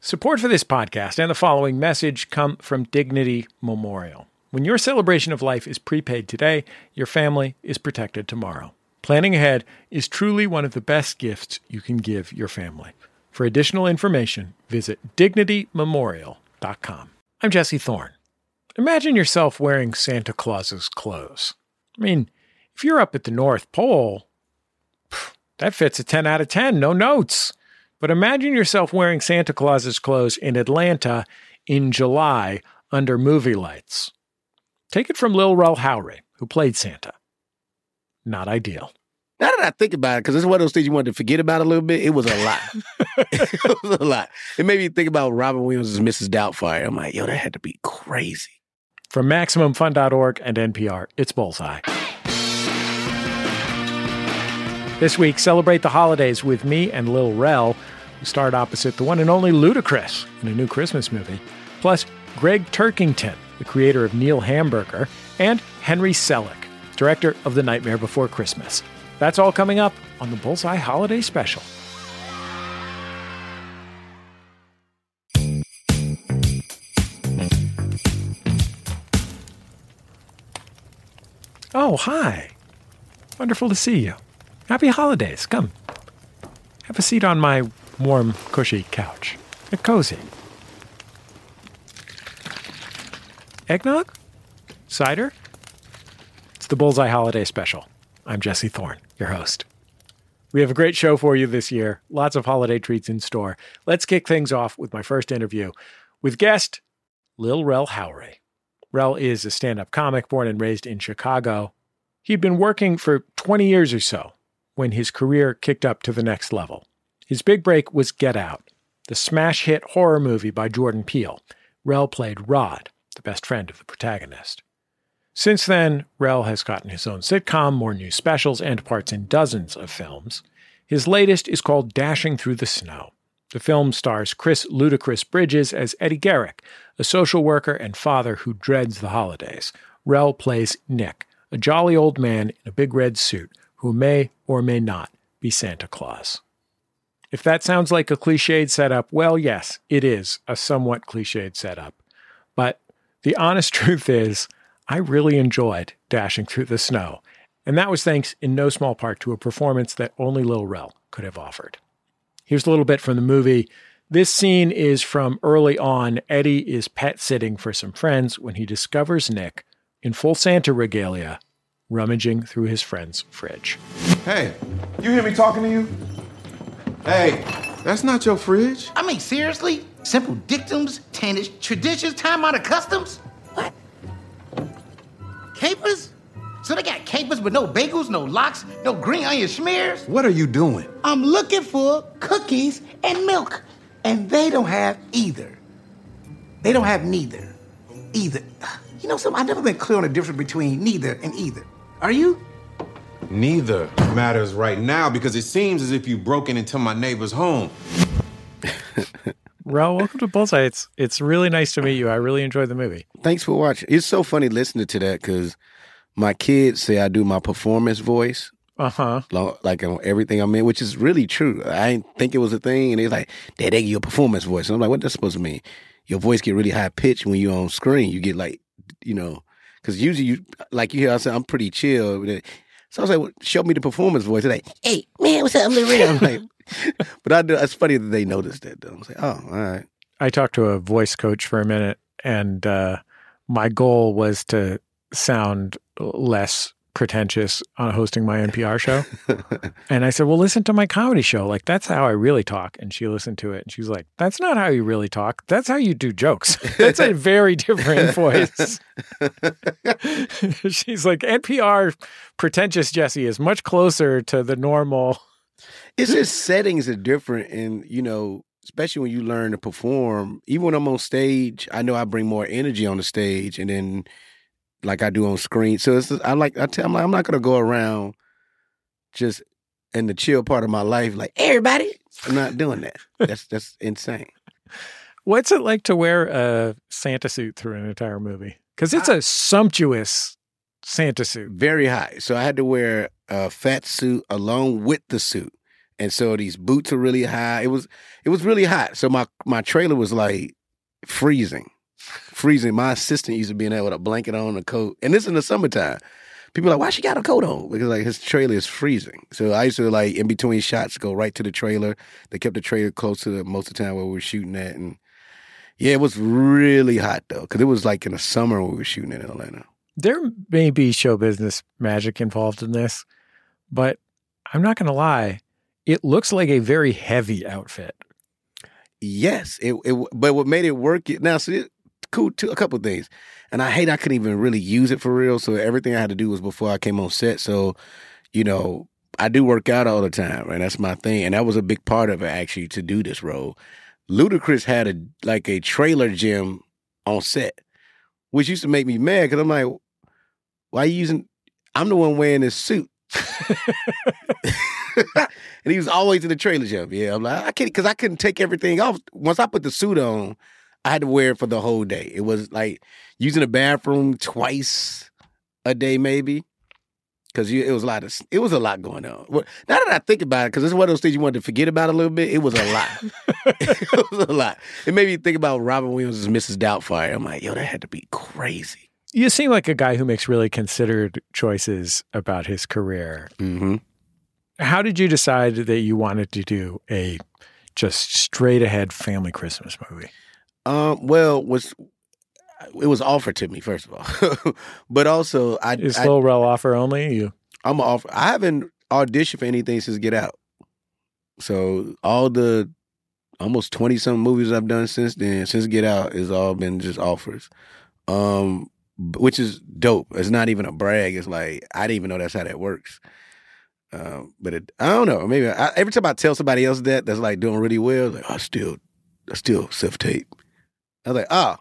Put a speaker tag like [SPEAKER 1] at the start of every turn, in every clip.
[SPEAKER 1] Support for this podcast and the following message come from Dignity Memorial. When your celebration of life is prepaid today, your family is protected tomorrow. Planning ahead is truly one of the best gifts you can give your family. For additional information, visit DignityMemorial.com. I'm Jesse Thorne. Imagine yourself wearing Santa Claus's clothes. I mean, if you're up at the North Pole, that fits a 10 out of 10, no notes. But imagine yourself wearing Santa Claus's clothes in Atlanta in July under movie lights. Take it from Lil Rel Howery, who played Santa. Not ideal.
[SPEAKER 2] Now that I think about it, because it's one of those things you wanted to forget about a little bit, it was a lot. It was a lot. It made me think about Robin Williams' Mrs. Doubtfire. I'm like, yo, that had to be crazy.
[SPEAKER 1] From MaximumFun.org and NPR, it's Bullseye. This week, celebrate the holidays with me and Lil Rel, who starred opposite the one and only Ludacris in a new Christmas movie, plus Greg Turkington, the creator of Neil Hamburger, and Henry Selick, director of The Nightmare Before Christmas. That's all coming up on the Bullseye Holiday Special. Oh, hi. Wonderful to see you. Happy holidays. Come. Have a seat on my warm, cushy couch. Get cozy. Eggnog? Cider? It's the Bullseye Holiday Special. I'm Jesse Thorne, your host. We have a great show for you this year. Lots of holiday treats in store. Let's kick things off with my first interview with guest Lil Rel Howery. Rel is a stand-up comic born and raised in Chicago. He'd been working for 20 years or so when his career kicked up to the next level. His big break was Get Out, the smash hit horror movie by Jordan Peele. Rel played Rod, the best friend of the protagonist. Since then, Rel has gotten his own sitcom, more new specials, and parts in dozens of films. His latest is called Dashing Through the Snow. The film stars Chris Ludacris Bridges as Eddie Garrick, a social worker and father who dreads the holidays. Rel plays Nick, a jolly old man in a big red suit who may or may not be Santa Claus. If that sounds like a cliched setup, well, yes, it is a somewhat cliched setup. But the honest truth is, I really enjoyed Dashing Through the Snow, and that was thanks in no small part to a performance that only Lil Rel could have offered. Here's a little bit from the movie. This scene is from early on. Eddie is pet sitting for some friends when he discovers Nick in full Santa regalia, rummaging through his friend's fridge.
[SPEAKER 3] Hey, you hear me talking to you? Hey, that's not your fridge.
[SPEAKER 4] I mean, seriously? Simple dictums, tannage, traditions, time out of customs? What? Capers? So they got capers but no bagels, no lox, no green onion smears?
[SPEAKER 3] What are you doing?
[SPEAKER 4] I'm looking for cookies and milk, and they don't have either. They don't have neither. Either. You know something? I've never been clear on the difference between neither and either. Are you?
[SPEAKER 3] Neither matters right now because it seems as if you've broken into my neighbor's home.
[SPEAKER 1] Rel, welcome to Bullseye. It's really nice to meet you. I really enjoyed the movie.
[SPEAKER 2] Thanks for watching. It's so funny listening to that because my kids say I do my performance voice.
[SPEAKER 1] Uh-huh.
[SPEAKER 2] Like on everything I'm in, which is really true. I didn't think it was a thing. And they're like, Dad, they give you a performance voice. And I'm like, what that's supposed to mean? Your voice get really high pitched when you're on screen. You get like, you know, because usually you hear I say I'm pretty chill. So I was like, well, show me the performance voice. They're like, hey, man, what's up? I'm Lil Rel. I'm like, but it's funny that they noticed that, though. I was like, oh, all right.
[SPEAKER 1] I talked to a voice coach for a minute, and my goal was to sound less pretentious on hosting my NPR show. And I said, well, listen to my comedy show. Like, that's how I really talk. And she listened to it, and she was like, that's not how you really talk. That's how you do jokes. That's a very different voice. She's like, NPR pretentious Jesse is much closer to the normal.
[SPEAKER 2] It's just settings are different. And, you know, especially when you learn to perform, even when I'm on stage, I know I bring more energy on the stage and then like I do on screen. So it's I'm not going to go around just in the chill part of my life like, everybody, I'm not doing that. That's insane.
[SPEAKER 1] What's it like to wear a Santa suit through an entire movie? Because it's a sumptuous Santa suit.
[SPEAKER 2] Very high. So I had to wear a fat suit along with the suit. And so these boots are really high. It was really hot. So my trailer was like freezing. My assistant used to be in there with a blanket on, a coat. And this in the summertime. People are like, why she got a coat on? Because like his trailer is freezing. So I used to like in between shots go right to the trailer. They kept the trailer close to most of the time where we were shooting at. And yeah, it was really hot though. Because it was like in the summer when we were shooting in Atlanta.
[SPEAKER 1] There may be show business magic involved in this, but I'm not going to lie. It looks like a very heavy outfit.
[SPEAKER 2] Yes, but what made it work now? So cool. A couple of things, and I hate I couldn't even really use it for real. So everything I had to do was before I came on set. So, I do work out all the time, right? That's my thing, and that was a big part of it actually to do this role. Ludacris had a trailer gym on set, which used to make me mad because I'm like, why are you using? I'm the one wearing this suit. And he was always in the trailer gym. Yeah, I'm like, I can't, because I couldn't take everything off. Once I put the suit on, I had to wear it for the whole day. It was like using the bathroom twice a day, maybe, because it was a lot going on. Well, now that I think about it, because it's one of those things you wanted to forget about a little bit, it was a lot. It was a lot. It made me think about Robin Williams' Mrs. Doubtfire. I'm like, yo, that had to be crazy.
[SPEAKER 1] You seem like a guy who makes really considered choices about his career.
[SPEAKER 2] Mm-hmm.
[SPEAKER 1] How did you decide that you wanted to do a just straight ahead family Christmas movie?
[SPEAKER 2] Well, it was offered to me first of all, but also
[SPEAKER 1] Is Lil Rel offer only?
[SPEAKER 2] I'm an offer. I haven't auditioned for anything since Get Out. So all the almost 20-something movies I've done since then, since Get Out, has all been just offers. Which is dope. It's not even a brag. It's like, I didn't even know that's how that works. But I don't know. Maybe every time I tell somebody else that's like doing really well, like, I still self-tape. I was like, oh,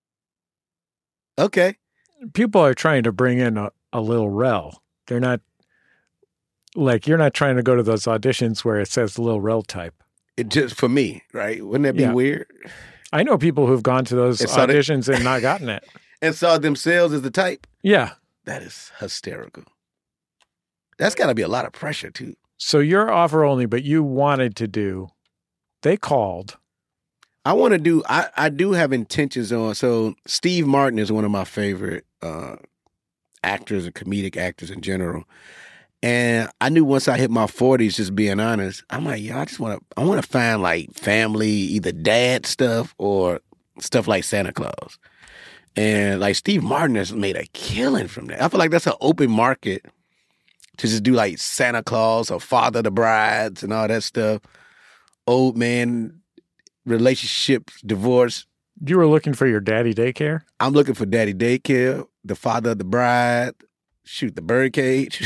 [SPEAKER 2] okay.
[SPEAKER 1] People are trying to bring in a Lil Rel. They're not, like, you're not trying to go to those auditions where it says Lil Rel type.
[SPEAKER 2] It just, for me, right? Wouldn't that be weird?
[SPEAKER 1] I know people who've gone to those auditions and not gotten it.
[SPEAKER 2] And saw themselves as the type?
[SPEAKER 1] Yeah.
[SPEAKER 2] That is hysterical. That's got to be a lot of pressure, too.
[SPEAKER 1] So you're offer only, but you wanted to do, they called.
[SPEAKER 2] I want to do, I do have intentions on, so Steve Martin is one of my favorite actors and comedic actors in general. And I knew once I hit my 40s, just being honest, I'm like, yo, I want to find like family, either dad stuff or stuff like Santa Claus. And like Steve Martin has made a killing from that. I feel like that's an open market to just do like Santa Claus or Father of the Brides and all that stuff. Old man relationships, divorce.
[SPEAKER 1] You were looking for your daddy daycare?
[SPEAKER 2] I'm looking for daddy daycare, the Father of the Bride, shoot the birdcage.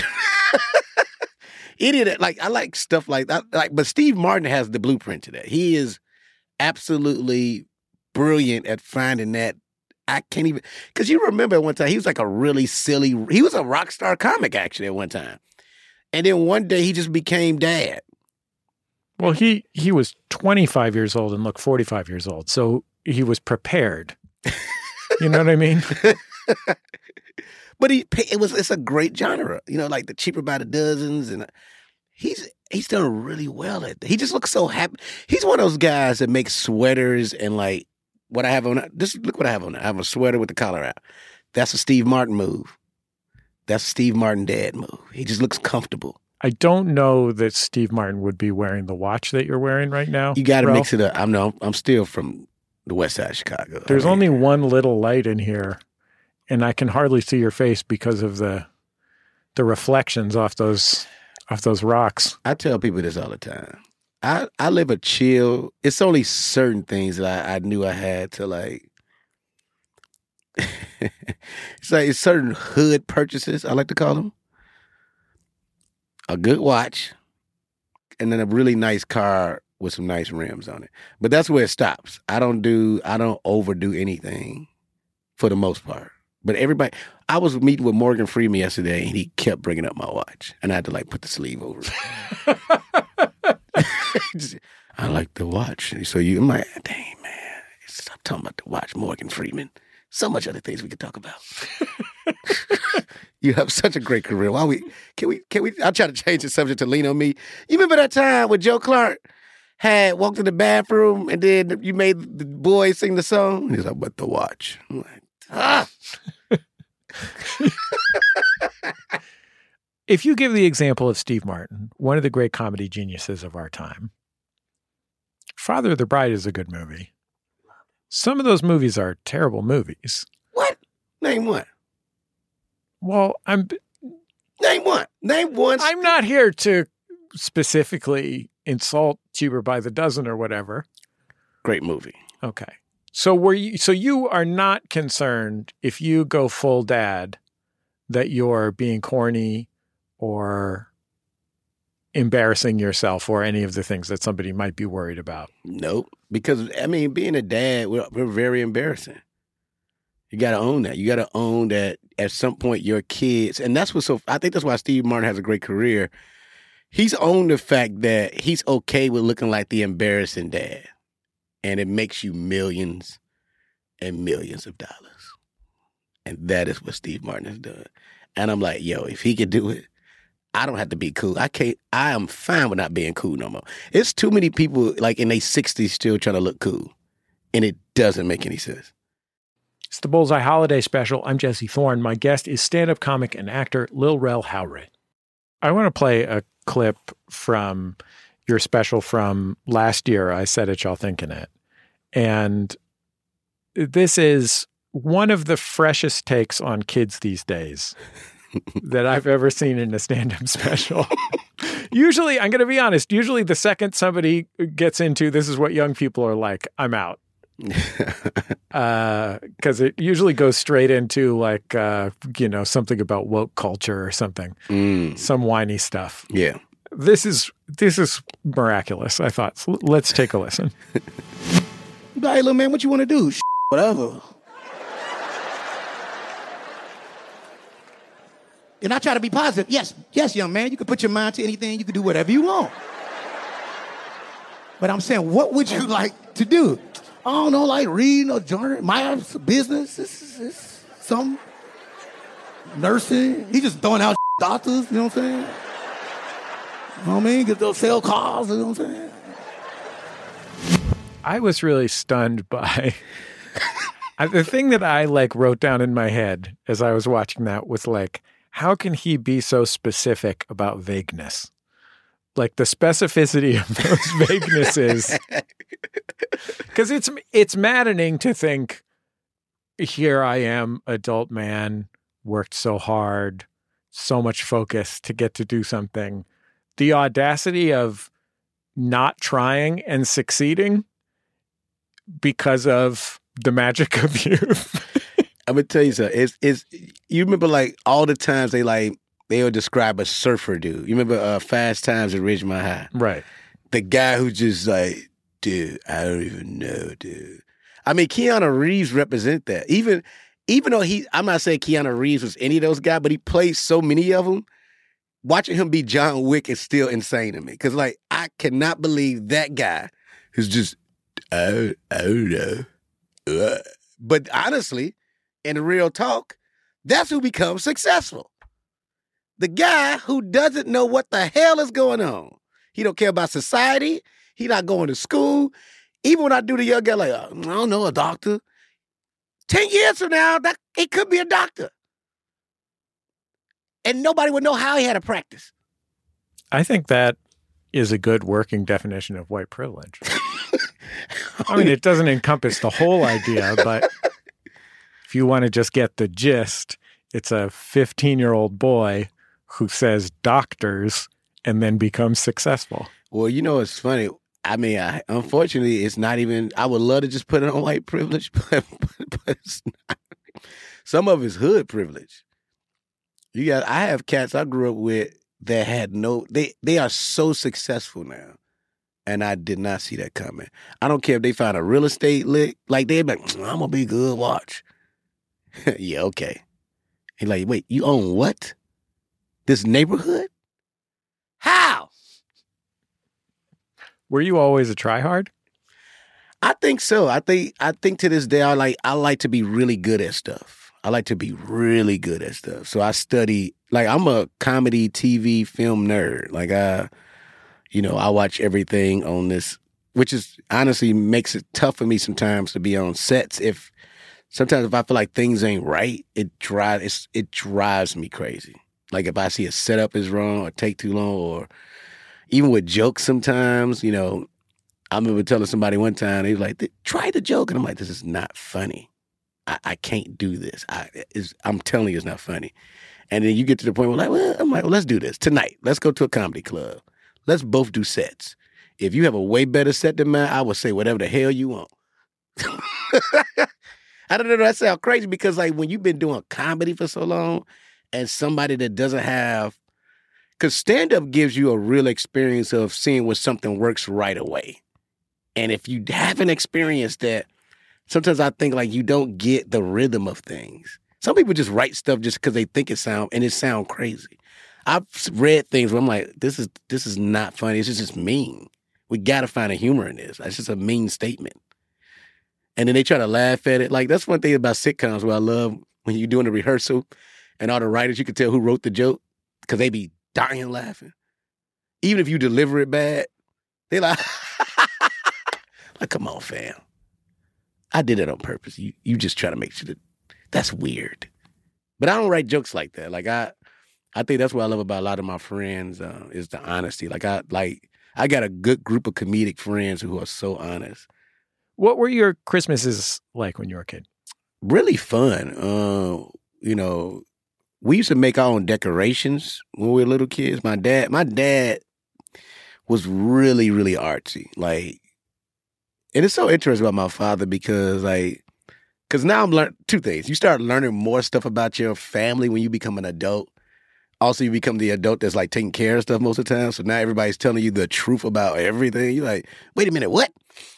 [SPEAKER 2] Any of that, like, I like stuff like that. But Steve Martin has the blueprint to that. He is absolutely brilliant at finding that. I can't even, because you remember at one time, he was like a really silly, he was a rock star comic actually at one time. And then one day he just became dad.
[SPEAKER 1] Well, he was 25 years old and looked 45 years old. So he was prepared. You know what I mean?
[SPEAKER 2] But it's a great genre, like the Cheaper by the Dozens, and he's done really well at that. He just looks so happy. He's one of those guys that makes sweaters and like what I have on. Just look what I have on. I have a sweater with the collar out. That's a Steve Martin move. That's a Steve Martin dad move. He just looks comfortable.
[SPEAKER 1] I don't know that Steve Martin would be wearing the watch that you're wearing right now.
[SPEAKER 2] You got to mix it up. I'm still from the west side of Chicago.
[SPEAKER 1] There's only one little light in here. And I can hardly see your face because of the reflections off those rocks.
[SPEAKER 2] I tell people this all the time. I live a chill. It's only certain things that I knew I had to like. It's certain hood purchases, I like to call them. A good watch, and then a really nice car with some nice rims on it. But that's where it stops. I don't overdo anything for the most part. But I was meeting with Morgan Freeman yesterday, and he kept bringing up my watch, and I had to like put the sleeve over it. I like the watch. So I'm like, dang man, stop talking about the watch, Morgan Freeman. So much other things we could talk about. You have such a great career. Can we, I'll try to change the subject to lean on me. You remember that time when Joe Clark had walked in the bathroom and then you made the boys sing the song? He's like, but the watch. I'm like, ah.
[SPEAKER 1] If you give the example of Steve Martin, one of the great comedy geniuses of our time, Father of the Bride is a good movie. Some of those movies are terrible movies.
[SPEAKER 2] What? Name one.
[SPEAKER 1] Well,
[SPEAKER 2] Name one. Name one.
[SPEAKER 1] I'm not here to specifically insult Cheaper by the Dozen or whatever.
[SPEAKER 2] Great movie.
[SPEAKER 1] Okay. So you are not concerned if you go full dad that you're being corny or embarrassing yourself or any of the things that somebody might be worried about?
[SPEAKER 2] Nope. Because, I mean, being a dad, we're very embarrassing. You got to own that. You got to own that at some point your kids, and I think that's why Steve Martin has a great career. He's owned the fact that he's okay with looking like the embarrassing dad. And it makes you millions and millions of dollars. And that is what Steve Martin has done. And I'm like, yo, if he could do it, I don't have to be cool. I am fine with not being cool no more. It's too many people like in their 60s still trying to look cool. And it doesn't make any sense.
[SPEAKER 1] It's the Bullseye Holiday Special. I'm Jesse Thorne. My guest is stand-up comic and actor Lil Rel Howery. I want to play a clip from your special from last year. I Said It, Y'all Thinking It. And this is one of the freshest takes on kids these days that I've ever seen in a stand-up special. Usually, I'm going to be honest, usually the second somebody gets into this is what young people are like, I'm out. Because it usually goes straight into like, something about woke culture or something, some whiny stuff.
[SPEAKER 2] Yeah.
[SPEAKER 1] This is miraculous, I thought. So let's take a listen.
[SPEAKER 4] Hey, little man, what you want to do? Whatever. And I try to be positive. Yes, young man, you can put your mind to anything. You can do whatever you want. But I'm saying, what would you like to do? I don't know, like reading or journal. My business, some nursing. He just throwing out doctors, you know what I'm saying? You know what I mean? Get those sell cars, you know what I'm saying?
[SPEAKER 1] I was really stunned by the thing that I wrote down in my head as I was watching that was like, how can he be so specific about vagueness? Like the specificity of those vaguenesses. Because it's maddening to think, here I am, adult man, worked so hard, so much focus to get to do something. The audacity of not trying and succeeding because of the magic of youth.
[SPEAKER 2] I'm gonna tell you something. It's you remember like all the times they'll describe a surfer dude. You remember Fast Times at Ridgemont High?
[SPEAKER 1] Right.
[SPEAKER 2] The guy who just like, dude, I don't even know, dude. I mean, Keanu Reeves represent that. Even though I'm not saying Keanu Reeves was any of those guys, but he plays so many of them. Watching him be John Wick is still insane to me. Because like, I cannot believe that guy who's just, I don't know. But honestly, in real talk, that's who becomes successful. The guy who doesn't know what the hell is going on. He don't care about society. He not going to school. Even when I do the young guy, like, I don't know, a doctor. 10 years from now, he could be a doctor. And nobody would know how he had to practice.
[SPEAKER 1] I think that is a good working definition of white privilege. I mean, it doesn't encompass the whole idea, but if you want to just get the gist, it's a 15-year-old boy who says doctors and then becomes successful.
[SPEAKER 2] Well, you know, it's funny. I mean, unfortunately, it's not even, I would love to just put it on white privilege, but it's not. Some of it's hood privilege. I have cats I grew up with that had they are so successful now. And I did not see that coming. I don't care if they find a real estate lick. Like, they'd be like, I'm going to be good, watch. Yeah, okay. And like, wait, you own what? This neighborhood? How?
[SPEAKER 1] Were you always a tryhard?
[SPEAKER 2] I think so. I think to this day, I like to be really good at stuff. I like to be really good at stuff. So I study, like I'm a comedy, TV, film nerd. Like I watch everything on this, which is honestly makes it tough for me sometimes to be on sets. Sometimes if I feel like things ain't right, it drives me crazy. Like if I see a setup is wrong or take too long, or even with jokes sometimes, I remember telling somebody one time, they was like, try the joke. And I'm like, this is not funny. I can't do this. I'm telling you it's not funny. And then you get to the point where let's do this tonight. Let's go to a comedy club. Let's both do sets. If you have a way better set than mine, I will say whatever the hell you want. I don't know, that sounds crazy because like when you've been doing comedy for so long and somebody that doesn't have, because stand-up gives you a real experience of seeing when something works right away. And if you haven't experienced that, sometimes I think like you don't get the rhythm of things. Some people just write stuff just because they think it sound crazy. I've read things where I'm like, this is not funny. It's just mean. We got to find a humor in this. It's just a mean statement. And then they try to laugh at it. Like that's one thing about sitcoms where I love when you're doing the rehearsal and all the writers, you can tell who wrote the joke because they be dying laughing. Even if you deliver it bad, they like, like, come on, fam. I did it on purpose. You just try to make sure that's weird. But I don't write jokes like that. Like I think that's what I love about a lot of my friends is the honesty. I got a good group of comedic friends who are so honest.
[SPEAKER 1] What were your Christmases like when you were a kid?
[SPEAKER 2] Really fun. We used to make our own decorations when we were little kids. My dad was really, really artsy. Like, and it's so interesting about my father because now I'm learning two things. You start learning more stuff about your family when you become an adult. Also, you become the adult that's like taking care of stuff most of the time. So now everybody's telling you the truth about everything. You're like, wait a minute, what?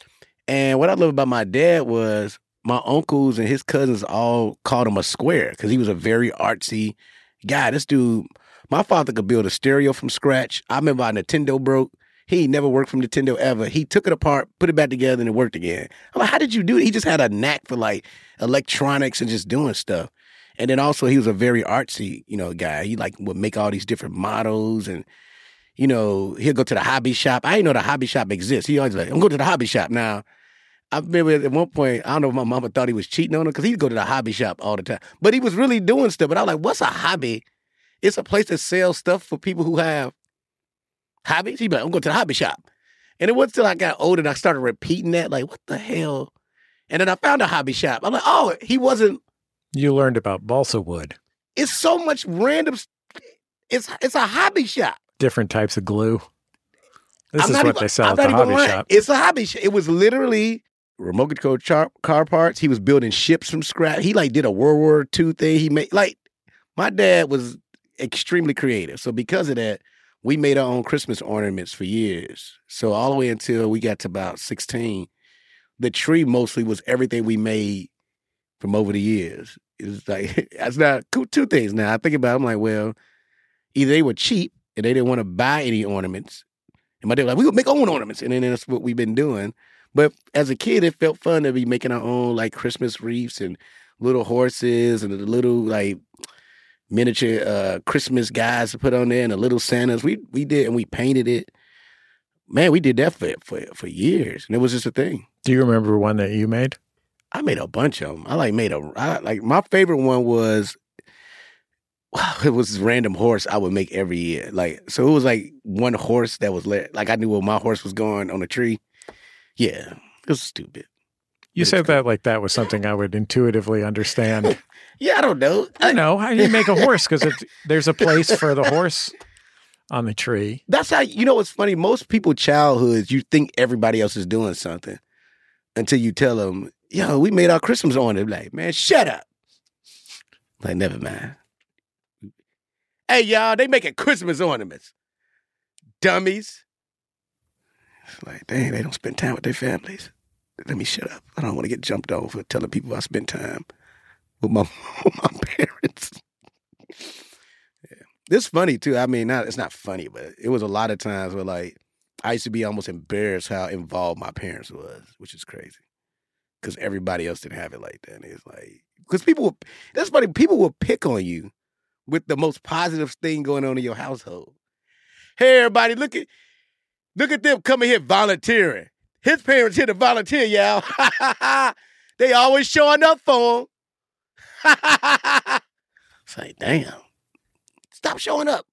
[SPEAKER 2] And what I love about my dad was my uncles and his cousins all called him a square because he was a very artsy guy. This dude, my father could build a stereo from scratch. I remember our Nintendo broke. He never worked from Nintendo ever. He took it apart, put it back together, and it worked again. I'm like, how did you do it? He just had a knack for like electronics and just doing stuff. And then also he was a very artsy, guy. He would make all these different models and, he'll go to the hobby shop. I didn't know the hobby shop exists. He always like, I'm going to the hobby shop now. I remember at one point, I don't know if my mama thought he was cheating on her because he'd go to the hobby shop all the time. But he was really doing stuff. But I was like, what's a hobby? It's a place that sells stuff for people who have hobbies. He'd be like, I'm going to the hobby shop. And it wasn't until I got older and I started repeating that, like, what the hell? And then I found a hobby shop. I'm like, oh, he wasn't.
[SPEAKER 1] You learned about balsa wood.
[SPEAKER 2] It's so much random. It's a hobby shop.
[SPEAKER 1] Different types of glue. This is what they sell at the hobby shop.
[SPEAKER 2] It's a hobby shop. It was literally remote control car parts. He was building ships from scratch. He did a World War II thing. He made my dad was extremely creative. So because of that, we made our own Christmas ornaments for years. So all the way until we got to about 16, the tree mostly was everything we made from over the years. It's like, that's not two things now. I think about it, I'm like, well, either they were cheap and they didn't want to buy any ornaments. And my dad was like, we gonna make our own ornaments. And then that's what we've been doing. But as a kid, it felt fun to be making our own Christmas wreaths and little horses and the little miniature Christmas guys to put on there and the little Santas. We did, and we painted it. Man, we did that for years, and it was just a thing.
[SPEAKER 1] Do you remember one that you made?
[SPEAKER 2] I made a bunch of them. My favorite one was, it was this random horse I would make every year. So it was one horse that was I knew where my horse was going on a tree. Yeah, it was stupid.
[SPEAKER 1] You said that like that was something I would intuitively understand.
[SPEAKER 2] Yeah, I don't know.
[SPEAKER 1] I know how you make a horse because there's a place for the horse on the tree.
[SPEAKER 2] That's how, what's funny? Most people childhoods, you think everybody else is doing something until you tell them, yo, we made our Christmas ornament. Like, man, shut up. Like, never mind. Hey, y'all, they making Christmas ornaments. Dummies. It's like, dang, they don't spend time with their families. Let me shut up. I don't want to get jumped on for telling people I spend time with my parents. Yeah. It's funny, too. I mean, it's not funny, but it was a lot of times where, I used to be almost embarrassed how involved my parents was, which is crazy. Because everybody else didn't have it like that. And it's like, because that's funny, people will pick on you with the most positive thing going on in your household. Hey, everybody, look at them coming here volunteering. His parents here to volunteer, y'all. They always showing up for him. It's like, damn. Stop showing up.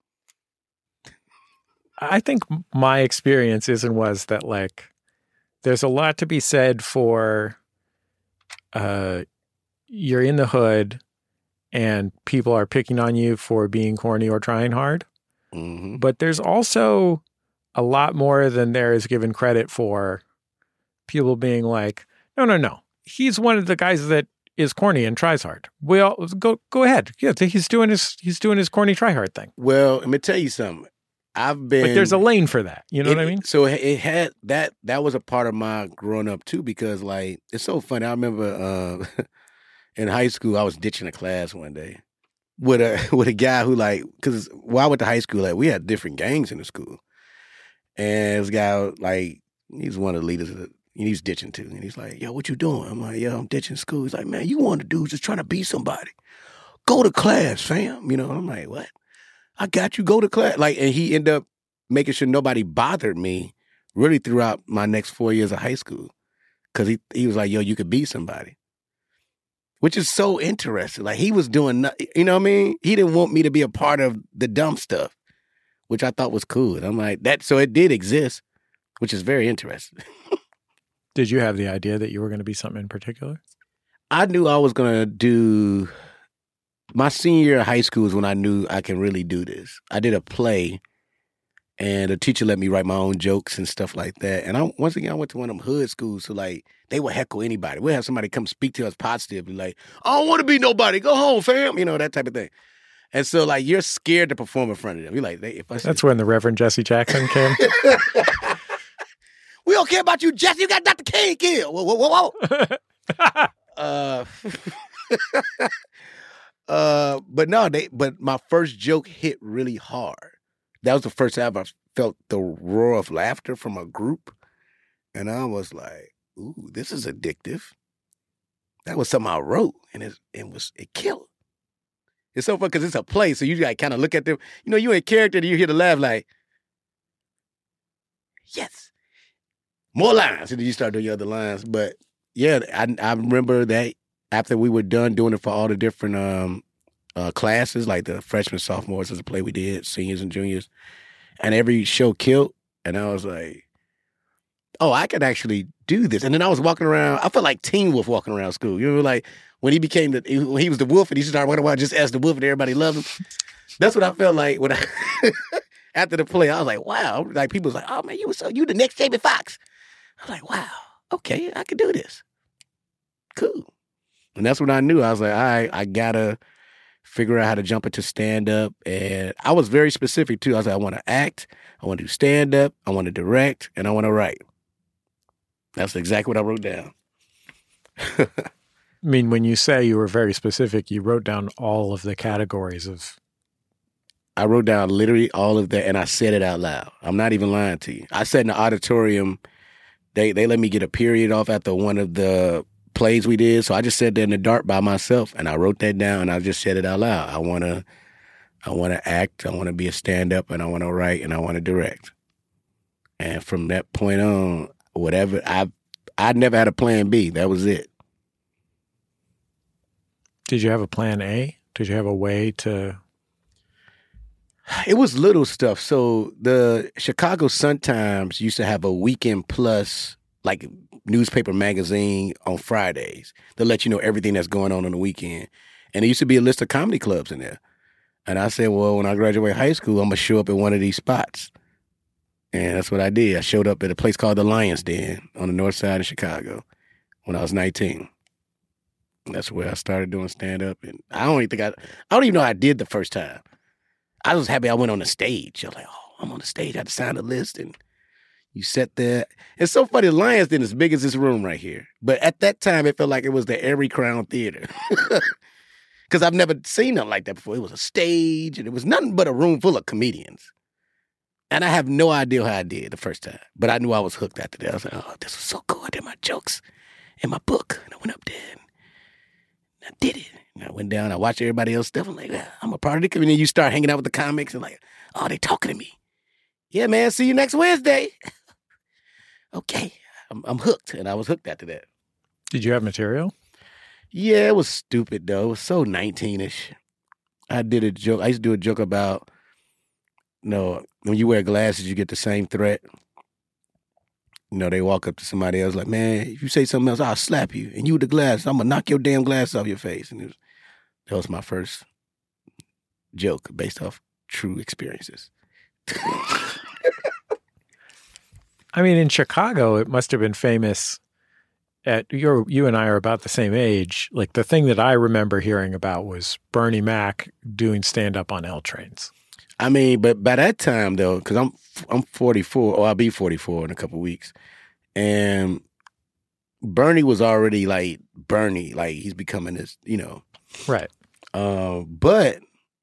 [SPEAKER 1] I think my experience is and was that, like, there's a lot to be said for you're in the hood and people are picking on you for being corny or trying hard.
[SPEAKER 2] Mm-hmm.
[SPEAKER 1] But there's also a lot more than there is given credit for people being like, no. He's one of the guys that is corny and tries hard. Well, go ahead. Yeah, he's doing his corny try hard thing.
[SPEAKER 2] Well, let me tell you something.
[SPEAKER 1] But there's a lane for that. You know what I mean?
[SPEAKER 2] So it had that was a part of my growing up too, because like it's so funny. I remember in high school I was ditching a class one day with a guy who, like, because while I went to high school, like, we had different gangs in the school, and this guy, like, he's one of the leaders of the. He's ditching too. And he's like, yo, what you doing? I'm like, yo, I'm ditching school. He's like, man, you one of the dudes just trying to be somebody. Go to class, fam. You know, and I'm like, what? I got you. Go to class. Like, and he ended up making sure nobody bothered me really throughout my next 4 years of high school. Because he was like, yo, you could be somebody. Which is so interesting. Like, he was doing nothing. You know what I mean? He didn't want me to be a part of the dumb stuff, which I thought was cool. And I'm like, so it did exist, which is very interesting.
[SPEAKER 1] Did you have the idea that you were going to be something in particular?
[SPEAKER 2] I knew I was going to do, my senior year of high school is when I knew I can really do this. I did a play, and the teacher let me write my own jokes and stuff like that. And once again, I went to one of them hood schools, so, like, they would heckle anybody. We'd have somebody come speak to us positively, like, I don't want to be nobody. Go home, fam. You know, that type of thing. And so, like, you're scared to perform in front of them. You're like,
[SPEAKER 1] that's when the Reverend Jesse Jackson came.
[SPEAKER 2] We don't care about you, Jesse. You got Dr. King killed. Whoa. But no, but my first joke hit really hard. That was the first time I felt the roar of laughter from a group. And I was like, ooh, this is addictive. That was something I wrote, and it killed. It's so fun because it's a play, so you like kind of look at them. You know, you're in character, and you hear the laugh like, yes. More lines, and then you start doing your other lines. But yeah, I remember that after we were done doing it for all the different classes, like the freshmen, sophomores, as a play we did, seniors and juniors, and every show killed. And I was like, oh, I could actually do this. And then I was walking around. I felt like Teen Wolf walking around school. You know, like when he was the wolf, and he started walking around just as the wolf, and everybody loved him. That's what I felt like when after the play. I was like, wow. Like people was like, oh man, you the next Jamie Foxx. I was like, wow, okay, I can do this. Cool. And that's when I knew. I was like, all right, I got to figure out how to jump into stand-up. And I was very specific, too. I was like, I want to act, I want to do stand-up, I want to direct, and I want to write. That's exactly what I wrote down.
[SPEAKER 1] I mean, when you say you were very specific, you wrote down all of the categories of...
[SPEAKER 2] I wrote down literally all of that, and I said it out loud. I'm not even lying to you. I sat in the auditorium. They let me get a period off after one of the plays we did, so I just sat there in the dark by myself, and I wrote that down, and I just said it out loud. I want to act, I want to be a stand-up, and I want to write, and I want to direct. And from that point on, whatever, I never had a plan B. That was it.
[SPEAKER 1] Did you have a plan A? Did you have a way to...
[SPEAKER 2] It was little stuff. So the Chicago Sun-Times used to have a Weekend Plus, like, newspaper magazine on Fridays to let you know everything that's going on the weekend. And there used to be a list of comedy clubs in there. And I said, well, when I graduate high school, I'm going to show up at one of these spots. And that's what I did. I showed up at a place called the Lions Den on the north side of Chicago when I was 19. That's where I started doing stand-up. And I don't even know how I did the first time. I was happy I went on the stage. I was like, oh, I'm on the stage. I had to sign the list, and you sat there. It's so funny. The Lions Den is as big as this room right here. But at that time, it felt like it was the Erie Crown Theater. Because I've never seen nothing like that before. It was a stage, and it was nothing but a room full of comedians. And I have no idea how I did the first time. But I knew I was hooked after that. I was like, oh, this was so cool. I did my jokes in my book. And I went up there, and I did it. went down. I watched everybody else stuff. I'm like, I'm a part of the community. And then you start hanging out with the comics and like, oh, they talking to me. Yeah, man, see you next Wednesday. Okay, I'm hooked. And I was hooked after that.
[SPEAKER 1] Did you have material?
[SPEAKER 2] Yeah, it was stupid, though. It was so 19-ish. I did a joke. I used to do a joke about, when you wear glasses, you get the same threat. They walk up to somebody else like, man, if you say something else, I'll slap you. And you with the glass, I'm going to knock your damn glass off your face. And that was my first joke based off true experiences.
[SPEAKER 1] I mean, in Chicago, it must have been famous. You and I are about the same age. Like the thing that I remember hearing about was Bernie Mac doing stand-up on L trains.
[SPEAKER 2] I mean, but by that time though, because I'm 44, or I'll be 44 in a couple of weeks, and Bernie was already like Bernie, like he's becoming this,
[SPEAKER 1] Right.
[SPEAKER 2] But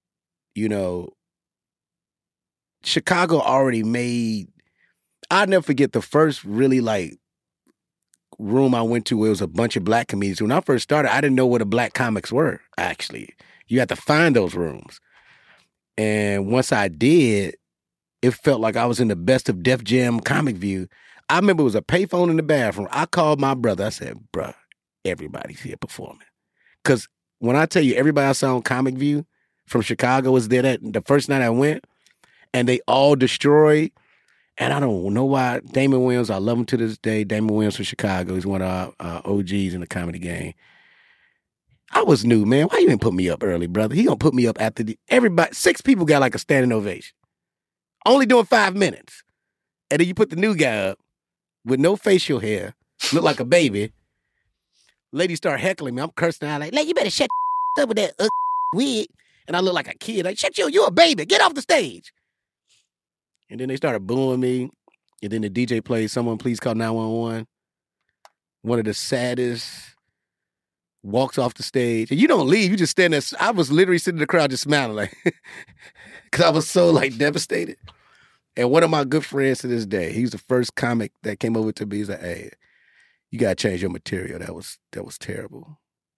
[SPEAKER 2] Chicago already made. I'll never forget the first really like room I went to where it was a bunch of black comedians. When I first started, I didn't know what the black comics were, actually. You had to find those rooms. And once I did, it felt like I was in the Best of Def Jam Comic View. I remember it was a payphone in the bathroom. I called my brother. I said, bruh, everybody's here performing. Because when I tell you everybody I saw on Comic View from Chicago was there the first night I went, and they all destroyed. And I don't know why. Damon Williams, I love him to this day. Damon Williams from Chicago. He's one of our OGs in the comedy game. I was new, man. Why you didn't put me up early, brother? He gonna put me up after everybody. 6 people got like a standing ovation. Only doing 5 minutes. And then you put the new guy up with no facial hair, look like a baby. Ladies start heckling me. I'm cursing out like, you better shut up with that wig. And I look like a kid. Like, shut you a baby. Get off the stage. And then they started booing me. And then the DJ played Someone Please Call 911. One of the saddest walks off the stage. And you don't leave. You just stand there. I was literally sitting in the crowd just smiling like, because I was so like devastated. And one of my good friends to this day, he's the first comic that came over to me. He's like, hey, you got to change your material. That was terrible.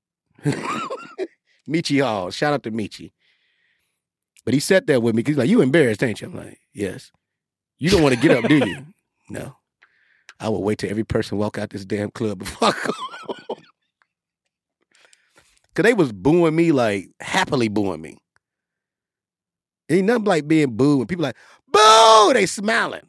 [SPEAKER 2] Michi Hall. Shout out to Michi. But he sat there with me. He's like, you embarrassed, ain't you? I'm like, yes. You don't want to get up, do you? No. I will wait till every person walk out this damn club before I go home. Because they was booing me, like, happily booing me. Ain't nothing like being booed when people like, boo! They smiling.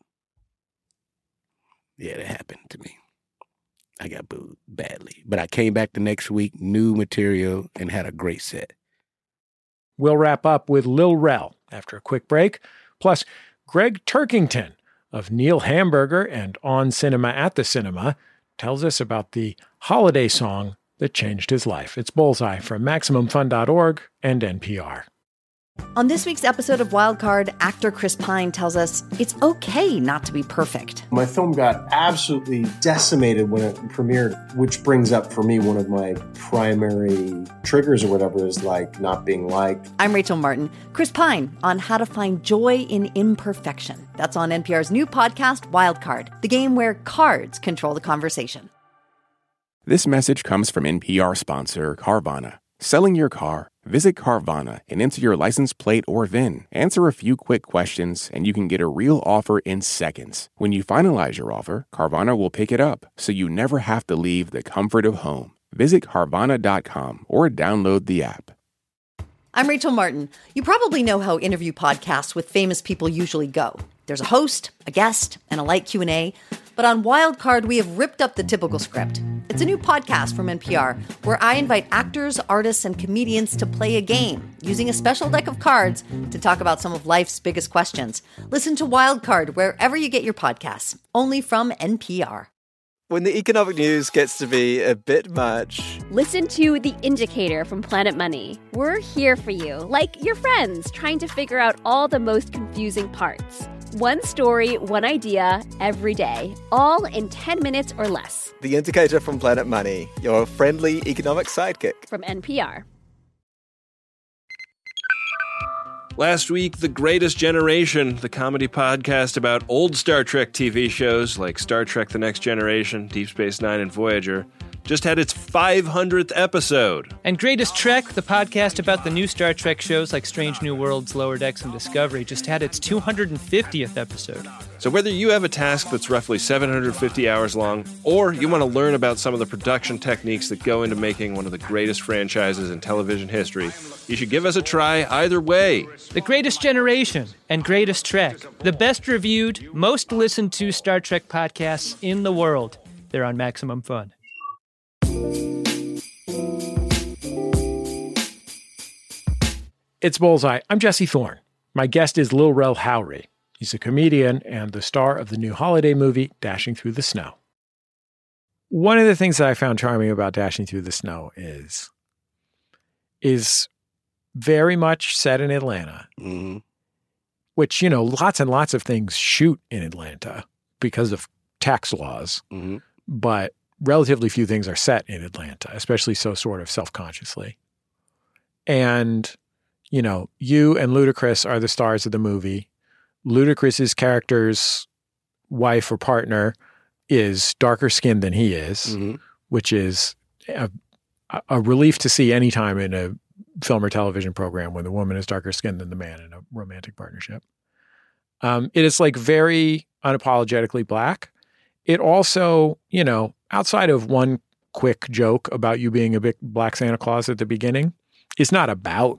[SPEAKER 2] Yeah, that happened to me. I got booed badly. But I came back the next week, new material, and had a great set.
[SPEAKER 1] We'll wrap up with Lil Rel after a quick break. Plus, Greg Turkington of Neil Hamburger and On Cinema at the Cinema tells us about the holiday song that changed his life. It's Bullseye from MaximumFun.org and NPR.
[SPEAKER 5] On this week's episode of Wildcard, actor Chris Pine tells us it's okay not to be perfect.
[SPEAKER 6] My film got absolutely decimated when it premiered, which brings up for me one of my primary triggers or whatever is like not being liked.
[SPEAKER 5] I'm Rachel Martin. Chris Pine on how to find joy in imperfection. That's on NPR's new podcast, Wildcard, the game where cards control the conversation.
[SPEAKER 7] This message comes from NPR sponsor Carvana. Selling your car? Visit Carvana and enter your license plate or VIN. Answer a few quick questions, and you can get a real offer in seconds. When you finalize your offer, Carvana will pick it up, so you never have to leave the comfort of home. Visit Carvana.com or download the app.
[SPEAKER 5] I'm Rachel Martin. You probably know how interview podcasts with famous people usually go. There's a host, a guest, and a light Q&A. But on Wildcard, we have ripped up the typical script. It's a new podcast from NPR where I invite actors, artists, and comedians to play a game using a special deck of cards to talk about some of life's biggest questions. Listen to Wildcard wherever you get your podcasts, only from NPR.
[SPEAKER 8] When the economic news gets to be a bit much,
[SPEAKER 9] listen to The Indicator from Planet Money. We're here for you, like your friends, trying to figure out all the most confusing parts. One story, one idea, every day, all in 10 minutes or less.
[SPEAKER 8] The Indicator from Planet Money, your friendly economic sidekick.
[SPEAKER 9] From NPR.
[SPEAKER 10] Last week, The Greatest Generation, the comedy podcast about old Star Trek TV shows like Star Trek The Next Generation, Deep Space Nine, and Voyager, just had its 500th episode.
[SPEAKER 11] And Greatest Trek, the podcast about the new Star Trek shows like Strange New Worlds, Lower Decks, and Discovery, just had its 250th episode.
[SPEAKER 10] So whether you have a task that's roughly 750 hours long, or you want to learn about some of the production techniques that go into making one of the greatest franchises in television history, you should give us a try either way.
[SPEAKER 11] The Greatest Generation and Greatest Trek, the best reviewed, most listened to Star Trek podcasts in the world. They're on Maximum Fun.
[SPEAKER 1] It's Bullseye. I'm Jesse Thorne. My guest is Lil Rel Howery. He's a comedian and the star of the new holiday movie, Dashing Through the Snow. One of the things that I found charming about Dashing Through the Snow is very much set in Atlanta, which, you know, lots and lots of things shoot in Atlanta because of tax laws, but relatively few things are set in Atlanta, especially so sort of self-consciously. And, you know, you and Ludacris are the stars of the movie. Ludacris's character's wife or partner is darker skinned than he is, which is a relief to see anytime in a film or television program when the woman is darker skinned than the man in a romantic partnership. It is like very unapologetically black. It also, you know, outside of one quick joke about you being a big black Santa Claus at the beginning, it's not about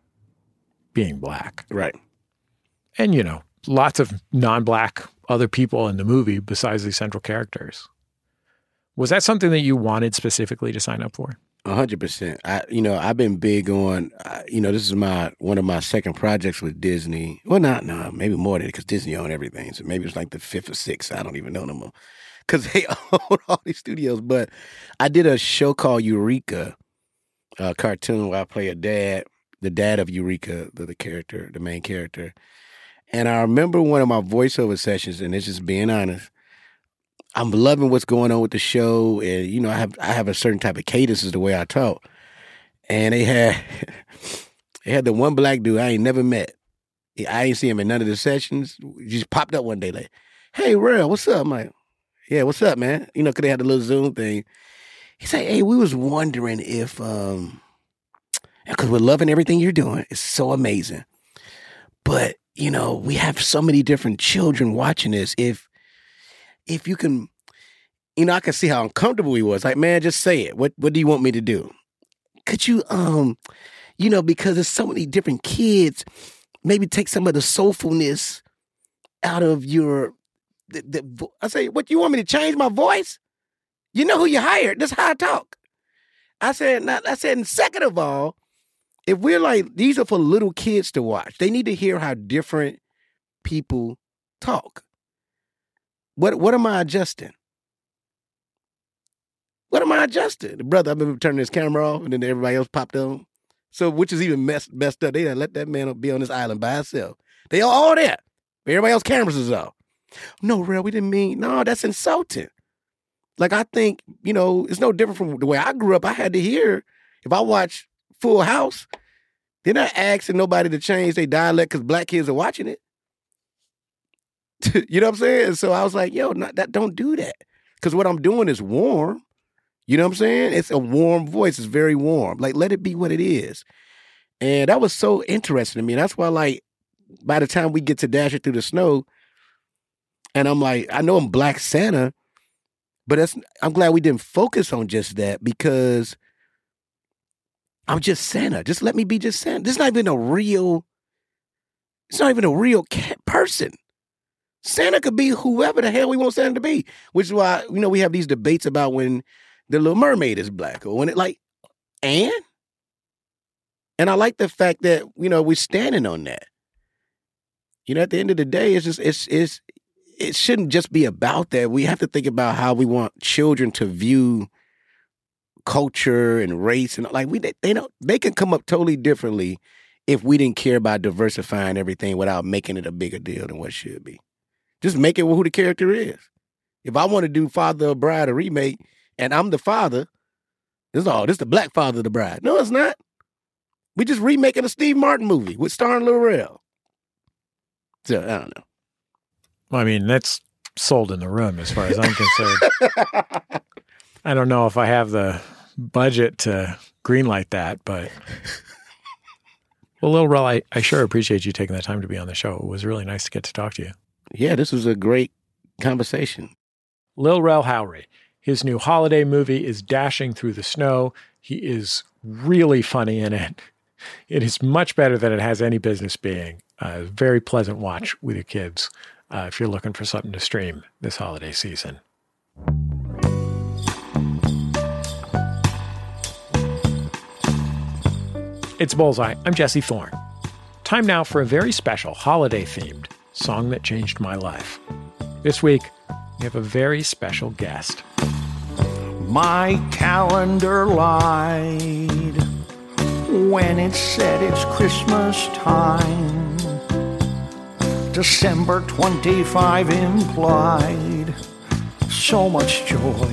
[SPEAKER 1] being black.
[SPEAKER 2] Right.
[SPEAKER 1] And, you know, lots of non-black other people in the movie besides the central characters. Was that something that you wanted specifically to sign up for?
[SPEAKER 2] 100%. I've been big on, this is one of my second projects with Disney. Well, maybe more than it because Disney own everything. So maybe it's like the fifth or sixth. I don't even know no more because they own all these studios. But I did a show called Eureka, a cartoon where I play the dad of Eureka, the main character. And I remember one of my voiceover sessions, and it's just being honest, I'm loving what's going on with the show, and you know, I have a certain type of cadence is the way I talk. And they had the one black dude I ain't never met. I ain't see him in none of the sessions. He just popped up one day like, "Hey, Rel, what's up?" I'm like, "Yeah, what's up, man?" You know, because they had the little Zoom thing. He said, "Hey, we was wondering if, because we're loving everything you're doing. It's so amazing. But, you know, we have so many different children watching this. If you can, you know, I can see how uncomfortable he was. Like, man, just say it. What do you want me to do? Could you, you know, because there's so many different kids, maybe take some of the soulfulness out of your, I say, what, you want me to change my voice? You know who you hired. That's how I talk. I said, and second of all, if we're like, these are for little kids to watch. They need to hear how different people talk. What am I adjusting? What am I adjusting? The brother, I remember turning his camera off and then everybody else popped on. So, which is even messed up. They let that man be on this island by himself. They all there. Everybody else's cameras is off. No, Rel, we didn't mean, no, that's insulting. Like, I think, you know, it's no different from the way I grew up. I had to hear, if I watch Full House, they're not asking nobody to change their dialect because black kids are watching it. You know what I'm saying? So I was like, yo, don't do that. Because what I'm doing is warm. You know what I'm saying? It's a warm voice. It's very warm. Like, let it be what it is. And that was so interesting to me. And that's why, like, by the time we get to Dashing Through the Snow, and I'm like, I know I'm Black Santa, but I'm glad we didn't focus on just that because I'm just Santa. Just let me be just Santa. It's not even a real person. Santa could be whoever the hell we want Santa to be, which is why, you know, we have these debates about when the Little Mermaid is black or when it like, and I like the fact that, you know, we're standing on that. You know, at the end of the day, it shouldn't just be about that. We have to think about how we want children to view culture and race and like they can come up totally differently if we didn't care about diversifying everything without making it a bigger deal than what it should be. Just make it who the character is. If I want to do Father of Bride, a remake, and I'm the father, this is the black father of the bride. No, it's not. We just remaking a Steve Martin movie with starring Lil Rel. So, I don't know.
[SPEAKER 1] Well, I mean, that's sold in the room as far as I'm concerned. I don't know if I have the budget to greenlight that, but well, Lil Rel, I sure appreciate you taking the time to be on the show. It was really nice to get to talk to you.
[SPEAKER 2] Yeah, this was a great conversation.
[SPEAKER 1] Lil Rel Howery. His new holiday movie is Dashing Through the Snow. He is really funny in it. It is much better than it has any business being. A very pleasant watch with your kids if you're looking for something to stream this holiday season. It's Bullseye. I'm Jesse Thorne. Time now for a very special holiday-themed song that changed my life. This week, we have a very special guest.
[SPEAKER 12] My calendar lied when it said it's Christmas time. December 25 implied so much joy.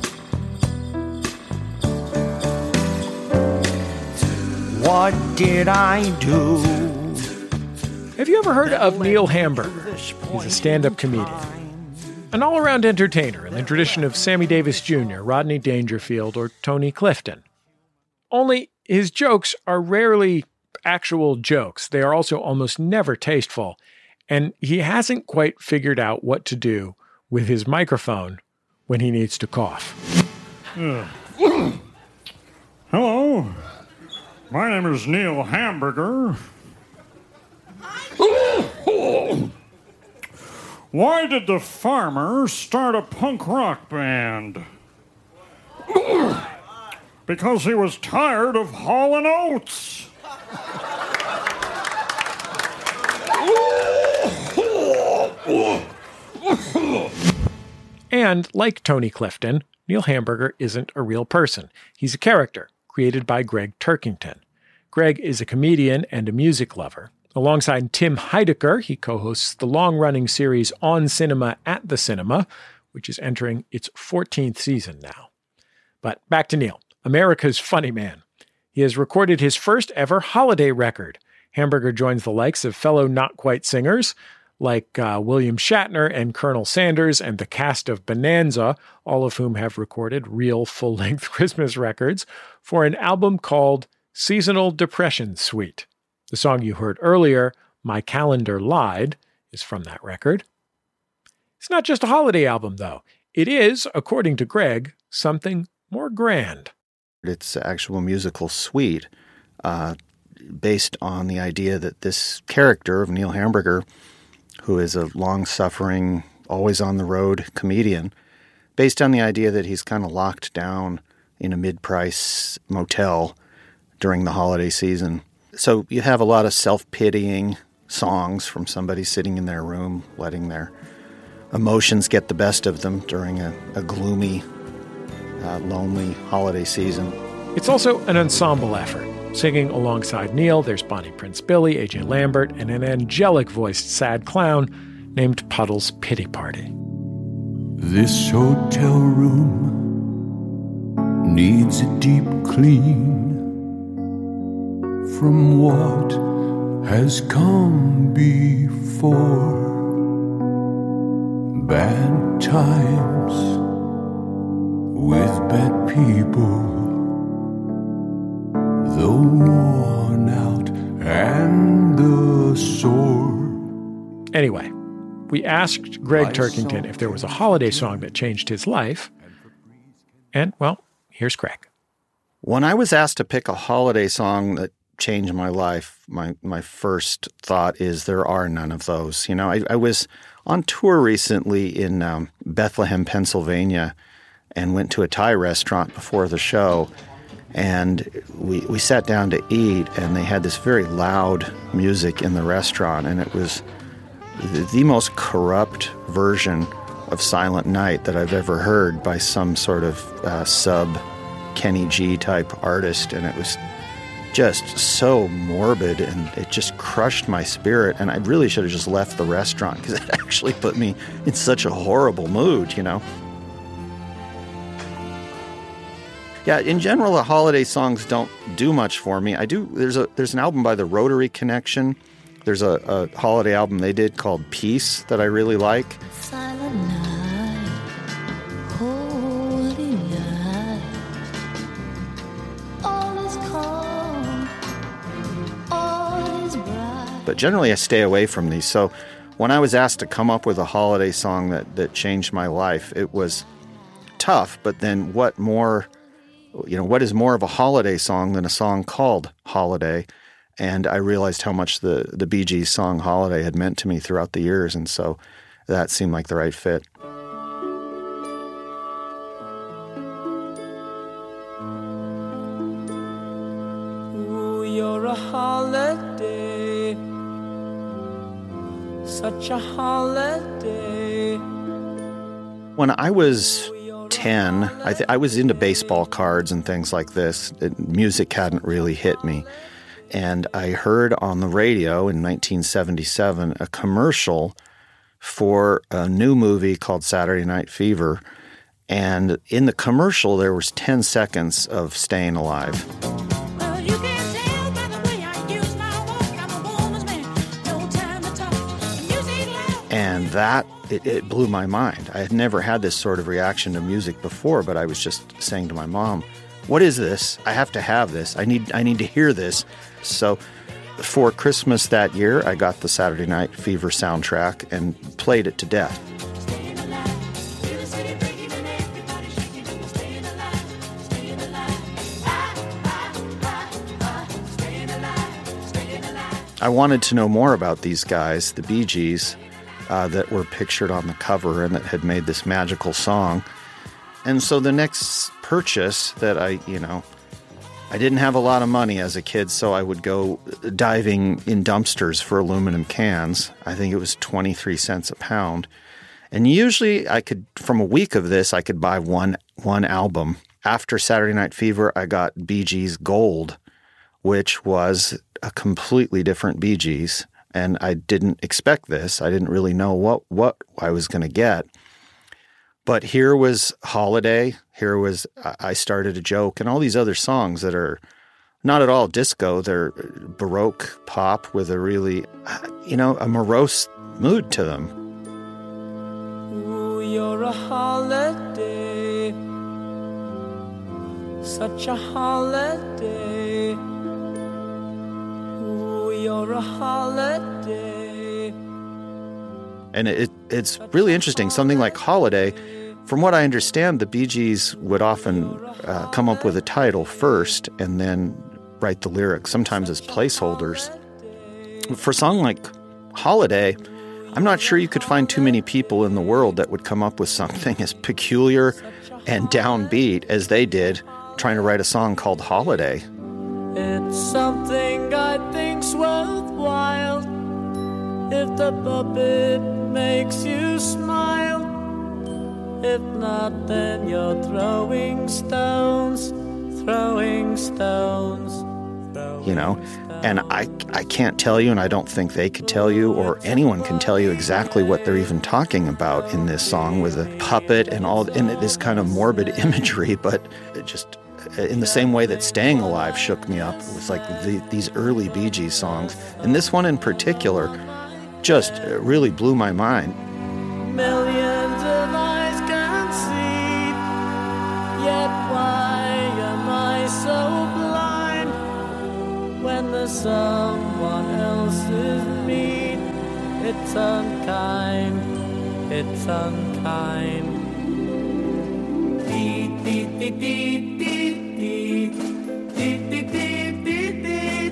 [SPEAKER 12] What did I do?
[SPEAKER 1] Have you ever heard of Neil Hamburger? He's a stand-up comedian. An all-around entertainer in the tradition of Sammy Davis Jr., Rodney Dangerfield, or Tony Clifton. Only his jokes are rarely actual jokes. They are also almost never tasteful. And he hasn't quite figured out what to do with his microphone when he needs to cough.
[SPEAKER 13] Hello. My name is Neil Hamburger. Why did the farmer start a punk rock band? Because he was tired of hauling oats.
[SPEAKER 1] And like Tony Clifton, Neil Hamburger isn't a real person. He's a character created by Greg Turkington. Greg is a comedian and a music lover. Alongside Tim Heidecker, he co-hosts the long-running series On Cinema at the Cinema, which is entering its 14th season now. But back to Neil, America's funny man. He has recorded his first ever holiday record. Hamburger joins the likes of fellow not-quite singers like William Shatner and Colonel Sanders and the cast of Bonanza, all of whom have recorded real full-length Christmas records, for an album called Seasonal Depression Suite. The song you heard earlier, My Calendar Lied, is from that record. It's not just a holiday album, though. It is, according to Greg, something more grand.
[SPEAKER 14] It's an actual musical suite based on the idea that this character of Neil Hamburger, who is a long-suffering, always-on-the-road comedian, based on the idea that he's kind of locked down in a mid-price motel during the holiday season. So you have a lot of self-pitying songs from somebody sitting in their room, letting their emotions get the best of them during a gloomy, lonely holiday season.
[SPEAKER 1] It's also an ensemble effort. Singing alongside Neil, there's Bonnie Prince Billy, AJ Lambert, and an angelic-voiced sad clown named Puddle's Pity Party.
[SPEAKER 15] This hotel room needs a deep clean from what has come before. Bad times with bad people, the worn out and the sore.
[SPEAKER 1] Anyway, we asked Greg Turkington if there was a holiday song that changed his life. And, well, here's Greg.
[SPEAKER 14] When I was asked to pick a holiday song that changed my life, my first thought is there are none of those. You know, I was on tour recently in Bethlehem, Pennsylvania, and went to a Thai restaurant before the show. And we sat down to eat, and they had this very loud music in the restaurant, and it was the most corrupt version of Silent Night that I've ever heard by some sort of sub-Kenny G type artist, and it was just so morbid, and it just crushed my spirit, and I really should have just left the restaurant because it actually put me in such a horrible mood, you know? Yeah, in general, the holiday songs don't do much for me. There's an album by the Rotary Connection. There's a holiday album they did called Peace that I really like.
[SPEAKER 16] Silent night, holy night.
[SPEAKER 14] but generally I stay away from these. So when I was asked to come up with a holiday song that changed my life, it was tough. But then what is more of a holiday song than a song called Holiday? And I realized how much the Bee Gees song Holiday had meant to me throughout the years, and so that seemed like the right fit.
[SPEAKER 16] Ooh, you're a holiday, such a holiday.
[SPEAKER 14] When I was 10, I was into baseball cards and things like this. Music hadn't really hit me. And I heard on the radio in 1977 a commercial for a new movie called Saturday Night Fever. And in the commercial, there was 10 seconds of Staying Alive. And that, it blew my mind. I had never had this sort of reaction to music before, but I was just saying to my mom, what is this? I have to have this. I need to hear this. So for Christmas that year, I got the Saturday Night Fever soundtrack and played it to death. I wanted to know more about these guys, the Bee Gees, that were pictured on the cover and that had made this magical song. And so the next purchase that I didn't have a lot of money as a kid, so I would go diving in dumpsters for aluminum cans. I think it was 23 cents a pound. And usually from a week of this, I could buy one album. After Saturday Night Fever, I got Bee Gees Gold, which was a completely different Bee Gees. And I didn't expect this. I didn't really know what I was going to get. But here was Holiday, here was I Started a Joke, and all these other songs that are not at all disco. They're Baroque pop with a really, a morose mood to them.
[SPEAKER 16] Ooh, you're a holiday, such a holiday. Ooh, you're a holiday.
[SPEAKER 14] And it's really interesting. Something like Holiday, from what I understand, the Bee Gees would often come up with a title first and then write the lyrics, sometimes as placeholders. For a song like Holiday, I'm not sure you could find too many people in the world that would come up with something as peculiar and downbeat as they did, trying to write a song called Holiday.
[SPEAKER 16] It's something I think's worthwhile. If the puppet makes you smile, if not, then you're throwing stones.
[SPEAKER 14] And I can't tell you, and I don't think they could tell you, or anyone can tell you exactly what they're even talking about in this song with a puppet and this kind of morbid imagery, but it just, in the same way that Staying Alive shook me up, it was like these early Bee Gees songs, and this one in particular just really blew my mind.
[SPEAKER 16] Millions of eyes can see, yet why am I so blind? When there's someone else's mean, it's unkind, it's unkind. Deed, deed, deed, deed, deed, deed, deed, deed, deed,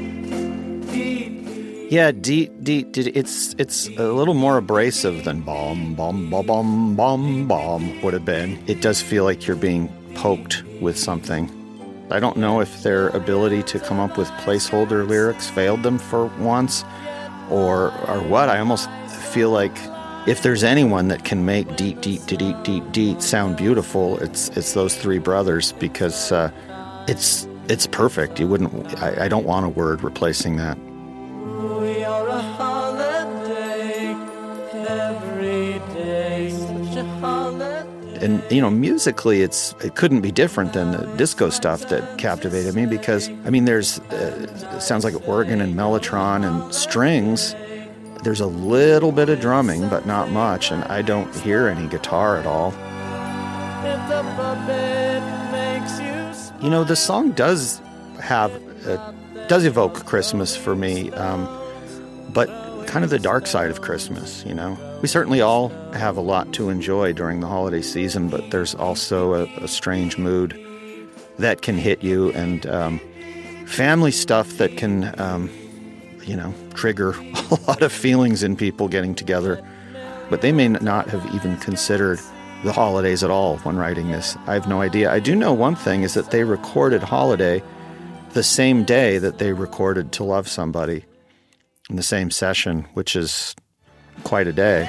[SPEAKER 16] deed.
[SPEAKER 14] Yeah, it's a little more abrasive than bomb, bomb, bomb, bomb, bomb, bomb would have been. It does feel like you're being poked with something. I don't know if their ability to come up with placeholder lyrics failed them for once or what. I almost feel like if there's anyone that can make deet, deet, deet, deet, deet sound beautiful, it's those three brothers, because it's perfect. I don't want a word replacing that.
[SPEAKER 16] We are a holiday, every day, such a holiday.
[SPEAKER 14] And, musically, it couldn't be different than the disco stuff that captivated me, because, there's, it sounds like organ and mellotron and strings. There's a little bit of drumming, but not much, and I don't hear any guitar at all.
[SPEAKER 16] If the puppet makes you
[SPEAKER 14] The song does evoke Christmas for me. but kind of the dark side of Christmas, you know. We certainly all have a lot to enjoy during the holiday season, but there's also a strange mood that can hit you, and family stuff that can, trigger a lot of feelings in people getting together. But they may not have even considered the holidays at all when writing this. I have no idea. I do know one thing is that they recorded Holiday the same day that they recorded To Love Somebody in the same session, which is quite a day.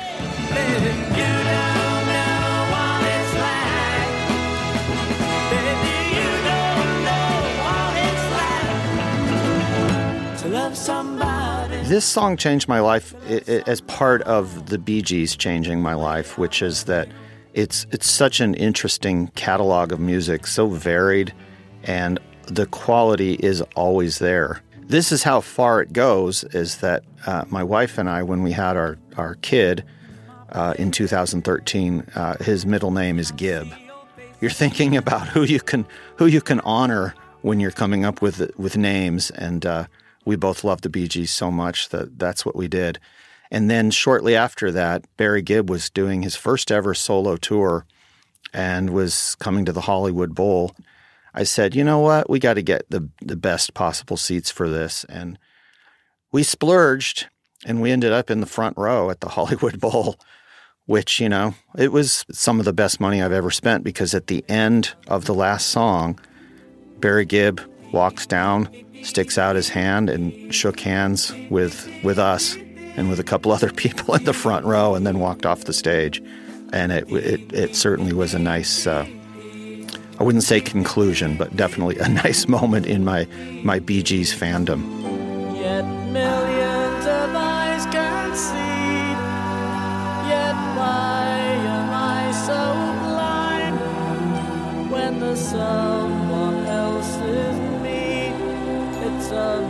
[SPEAKER 14] This song changed my life as part of the Bee Gees changing my life, which is that it's such an interesting catalog of music, so varied, and the quality is always there. This is how far it goes, is that my wife and I, when we had our kid in 2013, his middle name is Gibb. You're thinking about who you can honor when you're coming up with names, and we both loved the Bee Gees so much that's what we did. And then shortly after that, Barry Gibb was doing his first ever solo tour and was coming to the Hollywood Bowl. I said, you know what, we got to get the best possible seats for this. And we splurged, and we ended up in the front row at the Hollywood Bowl, which, it was some of the best money I've ever spent, because at the end of the last song, Barry Gibb walks down, sticks out his hand, and shook hands with us and with a couple other people in the front row, and then walked off the stage. And it certainly was a nice, I wouldn't say conclusion, but definitely a nice moment in my Bee Gees fandom.
[SPEAKER 16] Yet millions of eyes can see, yet why am I so blind when the someone else is me? It's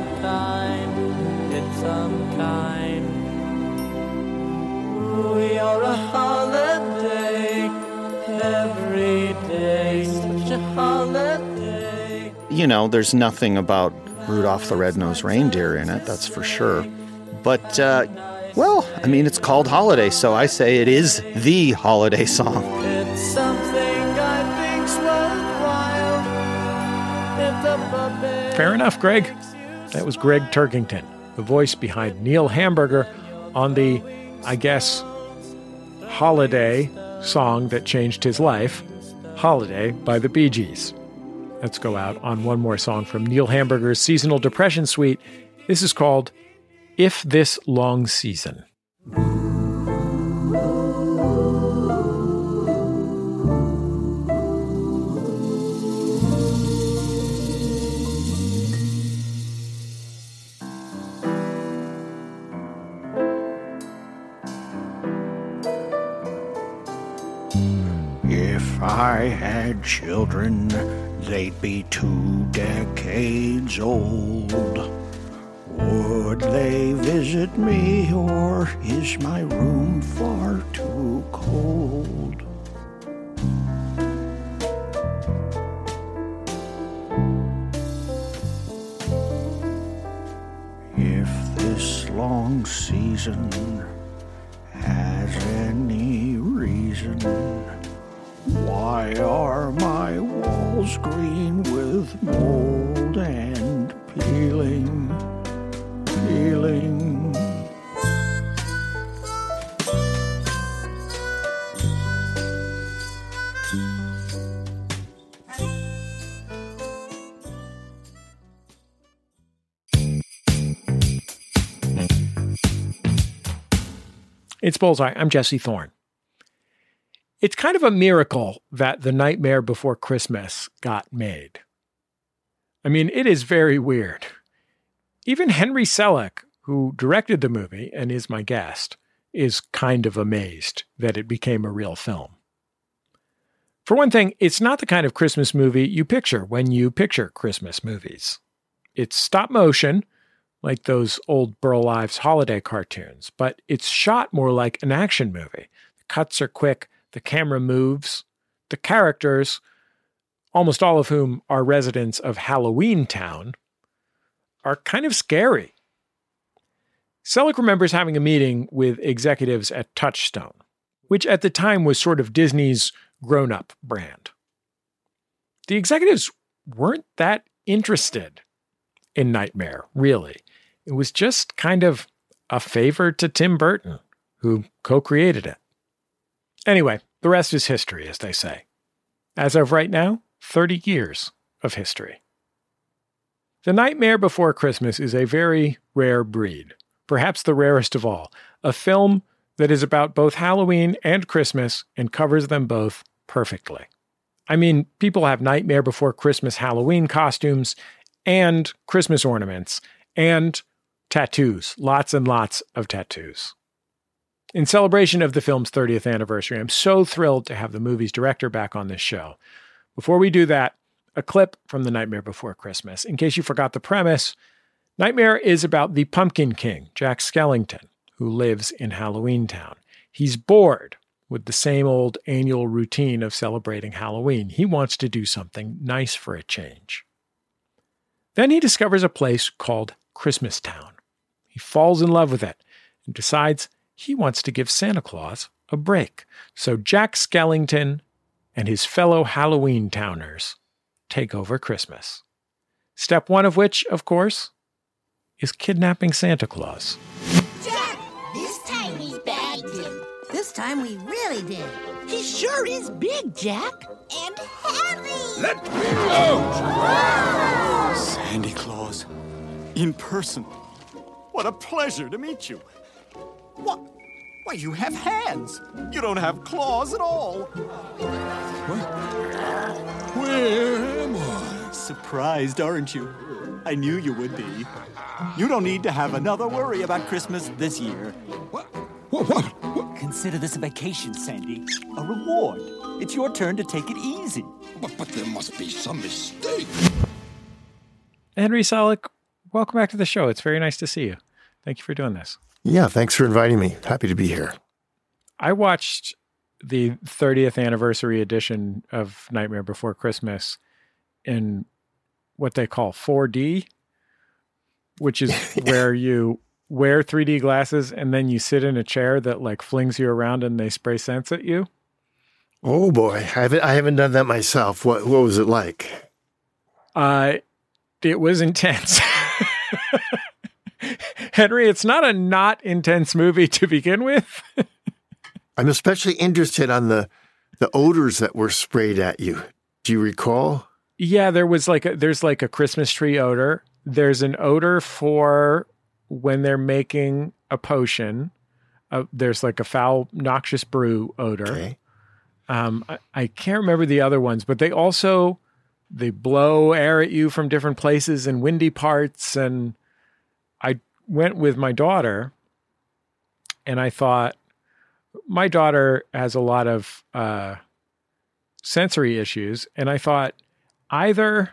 [SPEAKER 16] unkind. We are a holiday, every day, such a holiday.
[SPEAKER 14] There's nothing about Rudolph the Red-Nosed Reindeer in it, that's for sure. But, it's called Holiday, so I say it is the holiday song.
[SPEAKER 16] It's something I think's worthwhile.
[SPEAKER 1] Fair enough, Greg. That was Greg Turkington, the voice behind Neil Hamburger on the, I guess, holiday song that changed his life, Holiday by the Bee Gees. Let's go out on one more song from Neil Hamburger's Seasonal Depression Suite. This is called If This Long Season.
[SPEAKER 12] If I had children, they'd be 2 decades old. Would they visit me, or is my room far too cold? If this long season has any reason, why are my walls green with mold and peeling?
[SPEAKER 1] It's Bullseye. I'm Jesse Thorne. It's kind of a miracle that The Nightmare Before Christmas got made. I mean, it is very weird. Even Henry Selick, who directed the movie and is my guest, is kind of amazed that it became a real film. For one thing, it's not the kind of Christmas movie you picture when you picture Christmas movies. It's stop motion, like those old Burl Ives holiday cartoons, but it's shot more like an action movie. The cuts are quick, the camera moves, the characters, almost all of whom are residents of Halloween Town, are kind of scary. Selleck remembers having a meeting with executives at Touchstone, which at the time was sort of Disney's grown-up brand. The executives weren't that interested in Nightmare, really. It was just kind of a favor to Tim Burton, who co-created it. Anyway, the rest is history, as they say. As of right now, 30 years of history. The Nightmare Before Christmas is a very rare breed, perhaps the rarest of all, a film that is about both Halloween and Christmas and covers them both perfectly. I mean, people have Nightmare Before Christmas Halloween costumes and Christmas ornaments and tattoos, lots and lots of tattoos. In celebration of the film's 30th anniversary, I'm so thrilled to have the movie's director back on this show. Before we do that, a clip from The Nightmare Before Christmas. In case you forgot the premise, Nightmare is about the Pumpkin King, Jack Skellington, who lives in Halloween Town. He's bored with the same old annual routine of celebrating Halloween. He wants to do something nice for a change. Then he discovers a place called Christmas Town. He falls in love with it and decides he wants to give Santa Claus a break. So Jack Skellington and his fellow Halloween Towners take over Christmas. Step one of which, of course, is kidnapping Santa Claus.
[SPEAKER 17] Jack, this time we bagged him. This time we really did. He sure is big, Jack. And heavy.
[SPEAKER 12] Let me out! Sandy Claus, in person. What a pleasure to meet you. What? Why, you have hands. You don't have claws at all. Where am I? Surprised, aren't you? I knew you would be. You don't need to have another worry about Christmas this year. What? Consider this a vacation, Sandy. A reward. It's your turn to take it easy. But there must be some mistake.
[SPEAKER 1] Henry Selleck, welcome back to the show. It's very nice to see you. Thank you for doing this.
[SPEAKER 18] Yeah, thanks for inviting me. Happy to be here.
[SPEAKER 1] I watched the 30th anniversary edition of Nightmare Before Christmas in what they call 4D, which is where you wear 3D glasses and then you sit in a chair that like flings you around and they spray scents at you.
[SPEAKER 18] Oh boy, I haven't done that myself. What was it like?
[SPEAKER 1] It was intense. Henry, it's not a not intense movie to begin with.
[SPEAKER 18] I'm especially interested on the odors that were sprayed at you. Do you recall?
[SPEAKER 1] Yeah, there's like a Christmas tree odor. There's an odor for when they're making a potion. There's like a foul, noxious brew odor.
[SPEAKER 18] Okay.
[SPEAKER 1] I can't remember the other ones, but they blow air at you from different places and windy parts. And I went with my daughter, and I thought, my daughter has a lot of sensory issues, and I thought either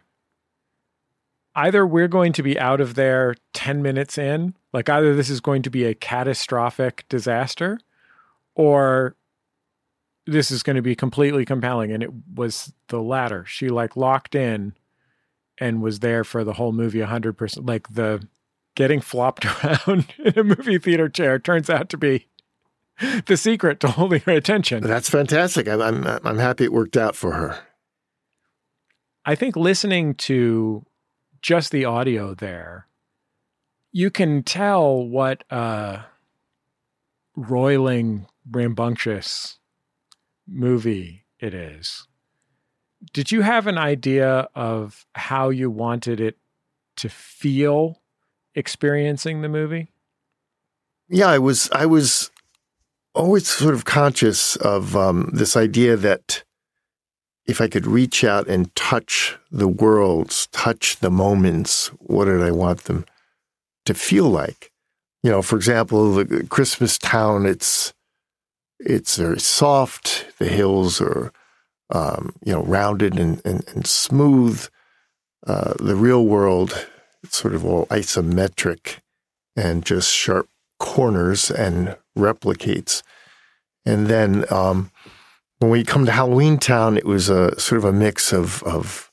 [SPEAKER 1] we're going to be out of there 10 minutes in, like either this is going to be a catastrophic disaster, or this is going to be completely compelling. And it was the latter. She like locked in and was there for the whole movie 100%. Like the getting flopped around in a movie theater chair turns out to be the secret to holding her attention.
[SPEAKER 18] That's fantastic. I'm happy it worked out for her.
[SPEAKER 1] I think listening to just the audio there, you can tell what a roiling, rambunctious movie it is. Did you have an idea of how you wanted it to feel experiencing the movie?
[SPEAKER 18] Yeah, I was always sort of conscious of this idea that if I could reach out and touch the worlds, touch the moments, what did I want them to feel like? You know, for example, the Christmas Town, it's very soft. The hills are, rounded and smooth. The real world, it's sort of all isometric and just sharp corners and replicates. And then when we come to Halloween Town, it was a sort of a mix of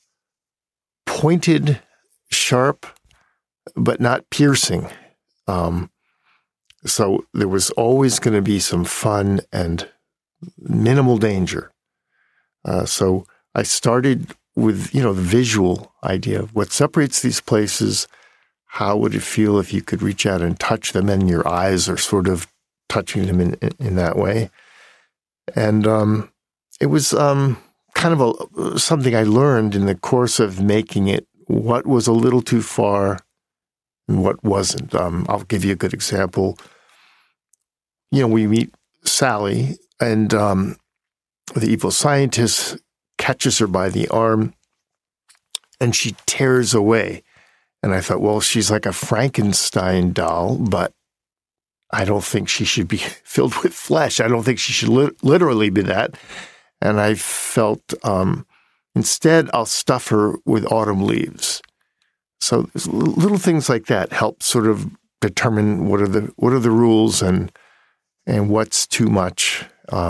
[SPEAKER 18] pointed, sharp, but not piercing. So there was always going to be some fun and minimal danger. So I started with, the visual idea of what separates these places. How would it feel if you could reach out and touch them and your eyes are sort of touching them in that way? And it was kind of something I learned in the course of making it, what was a little too far and what wasn't. I'll give you a good example. We meet Sally, and the evil scientist catches her by the arm, and she tears away. And I thought, well, she's like a Frankenstein doll, but I don't think she should be filled with flesh. I don't think she should literally be that. And I felt, instead, I'll stuff her with autumn leaves. So little things like that help sort of determine what are the rules and what's too much,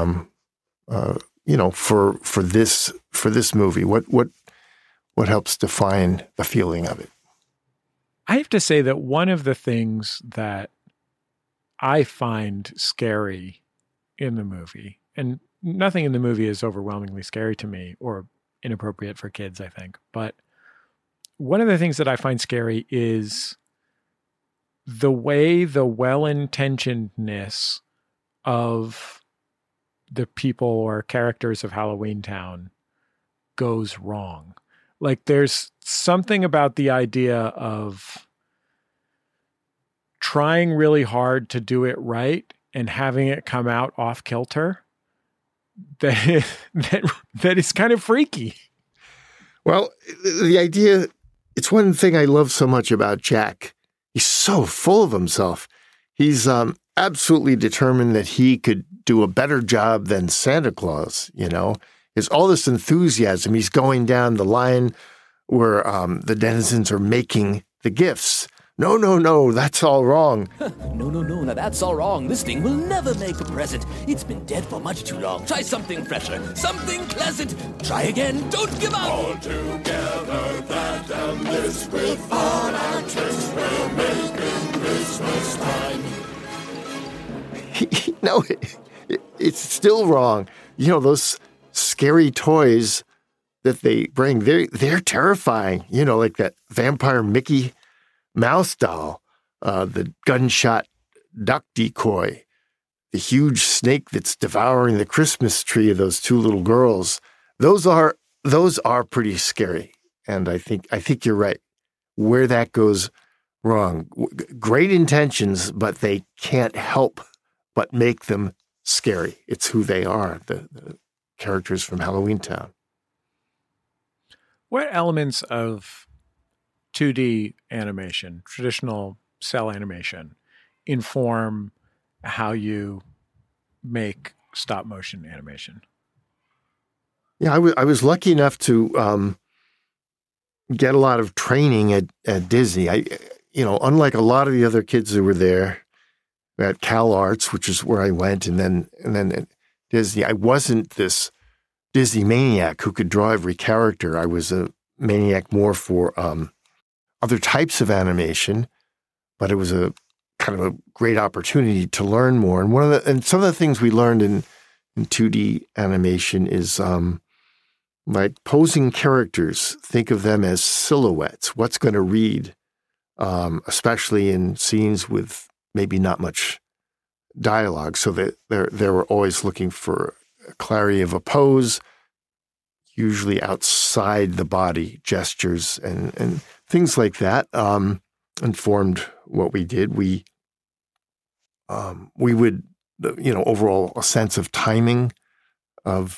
[SPEAKER 18] for this movie. What helps define the feeling of it?
[SPEAKER 1] I have to say that one of the things that I find scary in the movie, and nothing in the movie is overwhelmingly scary to me or inappropriate for kids, I think, but one of the things that I find scary is the way the well-intentionedness of the people or characters of Halloween Town goes wrong. Like, there's something about the idea of trying really hard to do it right and having it come out off kilter that is kind of freaky.
[SPEAKER 18] Well, the idea, it's one thing I love so much about Jack. He's so full of himself. He's absolutely determined that he could do a better job than Santa Claus, There's all this enthusiasm. He's going down the line where the denizens are making the gifts. No, that's all wrong.
[SPEAKER 19] No, now that's all wrong. This thing will never make a present. It's been dead for much too long. Try something fresher, something pleasant. Try again, don't give up.
[SPEAKER 16] All together, that and this, with all our tricks, we'll make it Christmas time.
[SPEAKER 18] No, it's still wrong. Those scary toys that they bring, they're terrifying. Like that vampire Mickey Mouse doll, the gunshot duck decoy, the huge snake that's devouring the Christmas tree of those two little girls. Those are pretty scary. And I think you're right. Where that goes wrong, great intentions, but they can't help but make them scary. It's who they are, the characters from Halloween Town.
[SPEAKER 1] What elements of 2D animation, traditional cell animation, inform how you make stop motion animation?
[SPEAKER 18] Yeah, I was lucky enough to get a lot of training at Disney. Unlike a lot of the other kids who were there at Cal Arts, which is where I went, and then at Disney, I wasn't this Disney maniac who could draw every character. I was a maniac more for other types of animation, but it was a kind of a great opportunity to learn more. And some of the things we learned in 2D animation is like posing characters. Think of them as silhouettes. What's going to read, especially in scenes with maybe not much dialogue, so that they were always looking for clarity of a pose, usually outside the body gestures and things like that informed what we did. We would, overall a sense of timing of,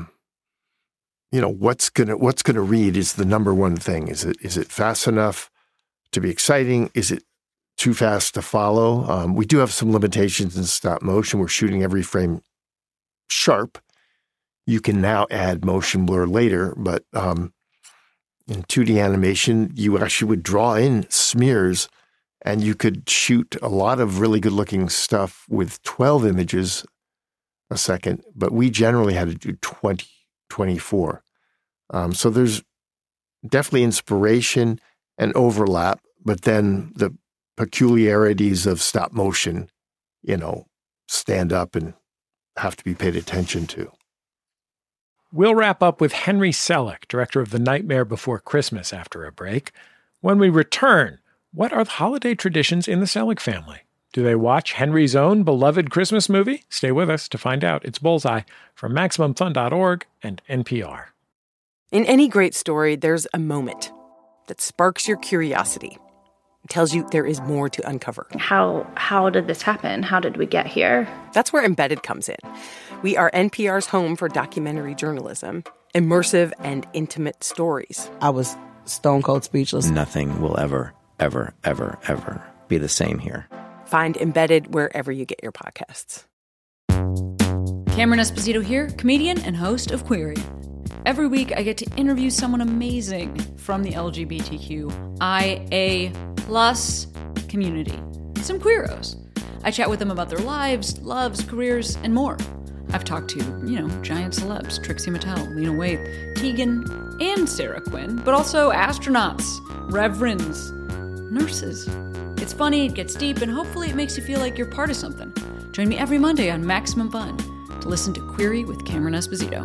[SPEAKER 18] what's gonna read is the number one thing. Is it fast enough to be exciting? Is it too fast to follow? We do have some limitations in stop motion. We're shooting every frame sharp. You can now add motion blur later, but in 2D animation, you actually would draw in smears, and you could shoot a lot of really good-looking stuff with 12 images a second, but we generally had to do 20, 24. So there's definitely inspiration and overlap, but then the peculiarities of stop motion stand up and have to be paid attention to.
[SPEAKER 1] We'll wrap up with Henry Selick, director of The Nightmare Before Christmas, after a break. When we return, what are the holiday traditions in the Selick family? Do they watch Henry's own beloved Christmas movie? Stay with us to find out. It's Bullseye from MaximumFun.org and NPR.
[SPEAKER 20] In any great story, there's a moment that sparks your curiosity. It tells you there is more to uncover.
[SPEAKER 21] How did this happen? How did we get here?
[SPEAKER 20] That's where Embedded comes in. We are NPR's home for documentary journalism, immersive and intimate stories.
[SPEAKER 22] I was stone cold speechless.
[SPEAKER 23] Nothing will ever, ever, ever, ever be the same here.
[SPEAKER 20] Find Embedded wherever you get your podcasts.
[SPEAKER 24] Cameron Esposito here, comedian and host of Query. Every week, I get to interview someone amazing from the LGBTQIA+ community, some queeros. I chat with them about their lives, loves, careers, and more. I've talked to, giant celebs, Trixie Mattel, Lena Waithe, Tegan, and Sarah Quinn, but also astronauts, reverends, nurses. It's funny, it gets deep, and hopefully it makes you feel like you're part of something. Join me every Monday on Maximum Fun to listen to Query with Cameron Esposito.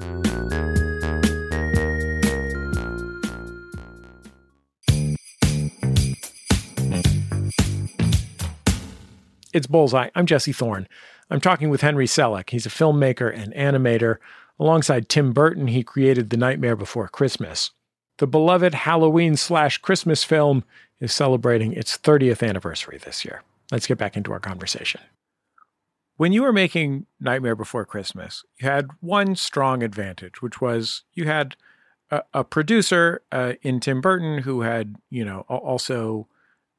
[SPEAKER 1] It's Bullseye. I'm Jesse Thorne. I'm talking with Henry Selick. He's a filmmaker and animator. Alongside Tim Burton, he created The Nightmare Before Christmas. The beloved Halloween/Christmas film is celebrating its 30th anniversary this year. Let's get back into our conversation. When you were making Nightmare Before Christmas, you had one strong advantage, which was you had a producer in Tim Burton who had, also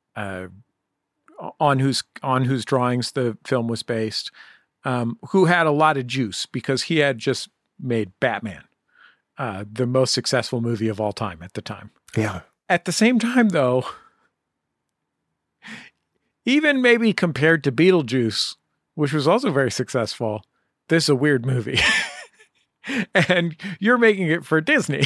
[SPEAKER 1] on whose drawings the film was based, who had a lot of juice because he had just made Batman, the most successful movie of all time at the time.
[SPEAKER 18] Yeah.
[SPEAKER 1] At the same time, though, even maybe compared to Beetlejuice, which was also very successful, this is a weird movie. And you're making it for Disney.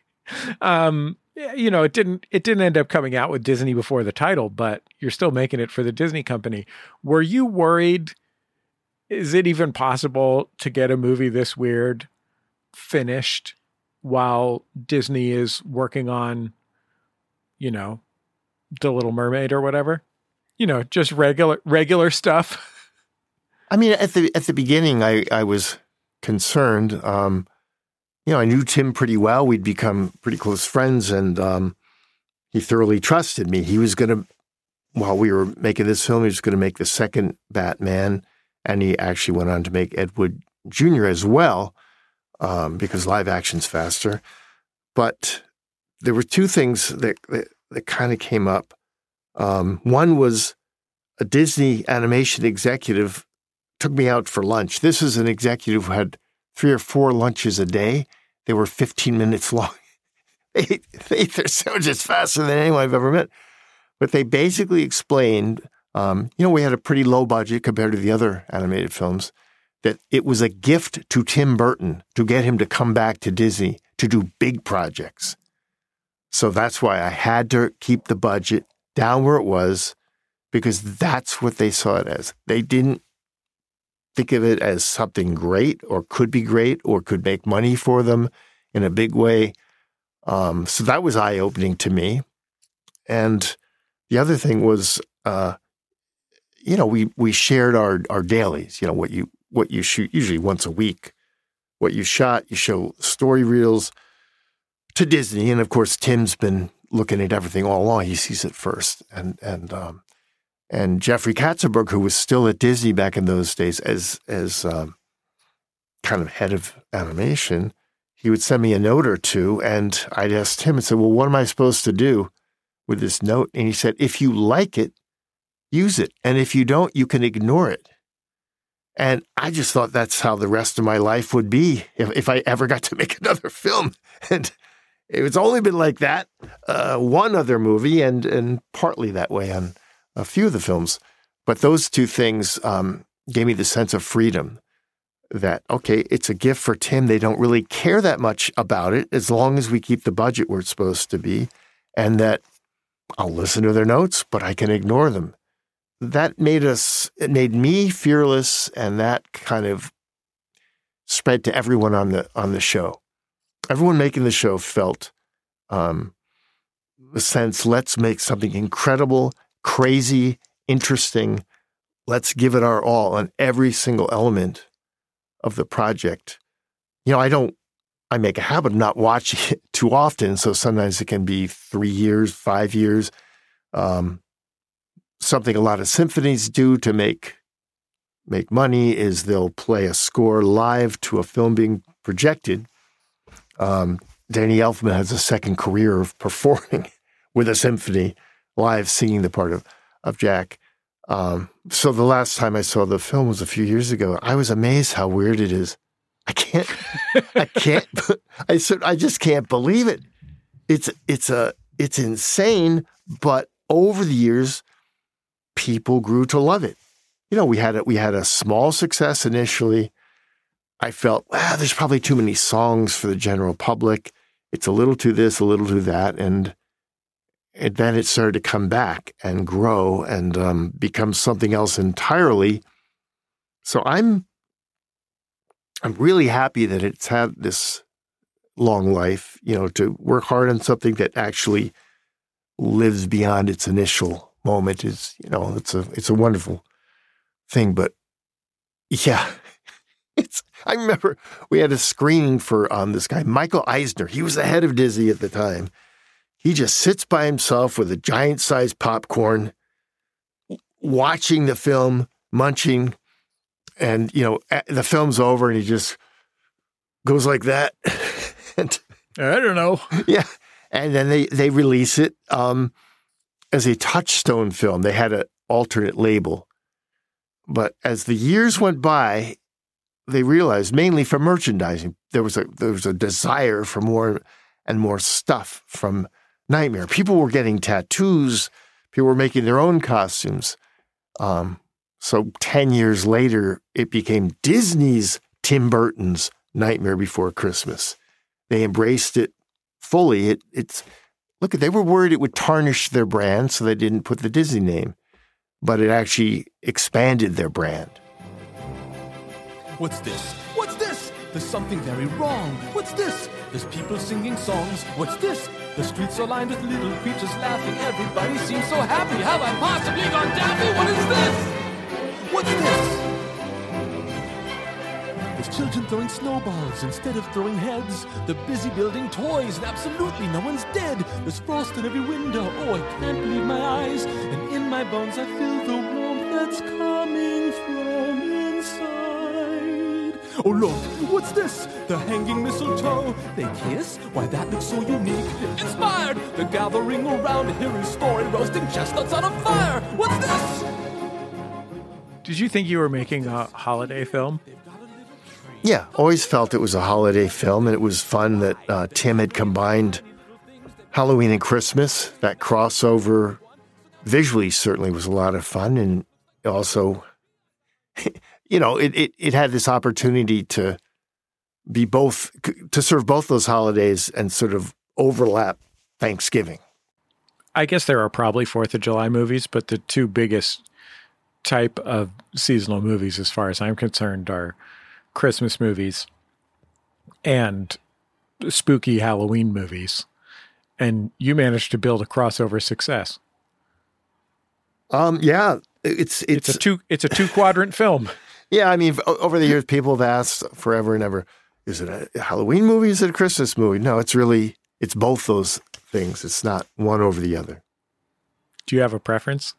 [SPEAKER 1] It didn't end up coming out with Disney before the title, but you're still making it for the Disney company. Were you worried? Is it even possible to get a movie this weird finished while Disney is working on, The Little Mermaid or whatever? Just regular stuff.
[SPEAKER 18] I mean, at the beginning, I was concerned. I knew Tim pretty well. We'd become pretty close friends, and he thoroughly trusted me. He was going to, while we were making this film, he was going to make the second Batman, and he actually went on to make Ed Wood Jr. as well, because live action's faster. But there were two things that kind of came up. One was a Disney animation executive took me out for lunch. This is an executive who had 3 or 4 lunches a day. They were 15 minutes long. They ate their sandwiches faster than anyone I've ever met. But they basically explained, we had a pretty low budget compared to the other animated films, that it was a gift to Tim Burton to get him to come back to Disney to do big projects. So that's why I had to keep the budget down where it was, because that's what they saw it as. They didn't think of it as something great or could be great or could make money for them in a big way. So that was eye-opening to me. And the other thing was, we shared our dailies, what you shoot usually once a week. What you shot, you show story reels to Disney. And of course, Tim's been looking at everything all along. He sees it first. And Jeffrey Katzenberg, who was still at Disney back in those days as kind of head of animation, he would send me a note or two, and I'd ask him and say, well, what am I supposed to do with this note? And he said, if you like it, use it. And if you don't, you can ignore it. And I just thought that's how the rest of my life would be if I ever got to make another film. And it's only been like that one other movie and partly that way on a few of the films. But those two things gave me the sense of freedom that, okay, it's a gift for Tim. They don't really care that much about it as long as we keep the budget where it's supposed to be, and that I'll listen to their notes, but I can ignore them. that made me fearless, and that kind of spread to everyone on the show. Everyone making the show felt the sense, let's make something incredible, crazy, interesting. Let's give it our all on every single element of the project. I make a habit of not watching it too often, so sometimes it can be 3 years, 5 years. Something a lot of symphonies do to make money is they'll play a score live to a film being projected. Danny Elfman has a second career of performing with a symphony live, singing the part of Jack. So the last time I saw the film was a few years ago. I was amazed how weird it is. I just can't believe it. It's insane, but over the years, people grew to love it. We had a small success initially. I felt, there's probably too many songs for the general public. It's a little too this, a little too that, and then it started to come back and grow and become something else entirely. So I'm really happy that it's had this long life, to work hard on something that actually lives beyond its initial moment is, it's a wonderful thing. But yeah, I remember we had a screening for this guy, Michael Eisner. He was the head of Disney at the time. He just sits by himself with a giant-sized popcorn, watching the film, munching, and, the film's over and he just goes like that. And,
[SPEAKER 1] I don't know.
[SPEAKER 18] Yeah. And then they release it as a Touchstone film. They had an alternate label. But as the years went by, they realized, mainly for merchandising, there was a desire for more and more stuff from Nightmare. People were getting tattoos. People were making their own costumes. So 10 years later, it became Disney's Tim Burton's Nightmare Before Christmas. They embraced it fully. They were worried it would tarnish their brand, so they didn't put the Disney name. But it actually expanded their brand.
[SPEAKER 19] What's this? What's this? There's something very wrong. What's this? There's people singing songs. What's this? The streets are lined with little creatures laughing. Everybody seems so happy. Have I possibly gone daffy? What is this? What's this? There's children throwing snowballs instead of throwing heads. They're busy building toys and absolutely no one's dead. There's frost in every window. Oh, I can't believe my eyes. And in my bones I feel the warmth that's coming from inside. Oh, look, what's this? The hanging mistletoe. They kiss? Why, that looks so unique. Inspired! They're gathering around to hear his story, roasting chestnuts on a fire. What's this?
[SPEAKER 1] Did you think you were making a holiday film?
[SPEAKER 18] Yeah, always felt it was a holiday film, and it was fun that Tim had combined Halloween and Christmas. That crossover visually certainly was a lot of fun, and also, it had this opportunity to be to serve both those holidays and sort of overlap Thanksgiving.
[SPEAKER 1] I guess there are probably 4th of July movies, but the two biggest type of seasonal movies, as far as I'm concerned, are Christmas movies and spooky Halloween movies. And you managed to build a crossover success.
[SPEAKER 18] Yeah, it's
[SPEAKER 1] a two quadrant film.
[SPEAKER 18] Yeah, I mean, over the years, people have asked forever and ever, is it a Halloween movie? Is it a Christmas movie? No, it's both those things. It's not one over the other.
[SPEAKER 1] Do you have a preference?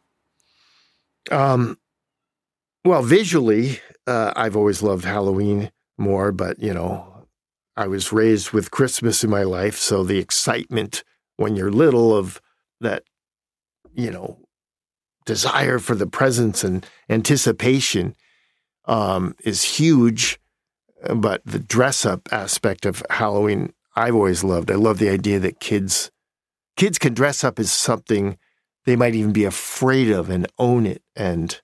[SPEAKER 18] Well, visually, I've always loved Halloween more, but, I was raised with Christmas in my life, so the excitement when you're little of that, desire for the presents and anticipation is huge. But the dress-up aspect of Halloween, I've always loved. I love the idea that kids can dress up as something they might even be afraid of and own it and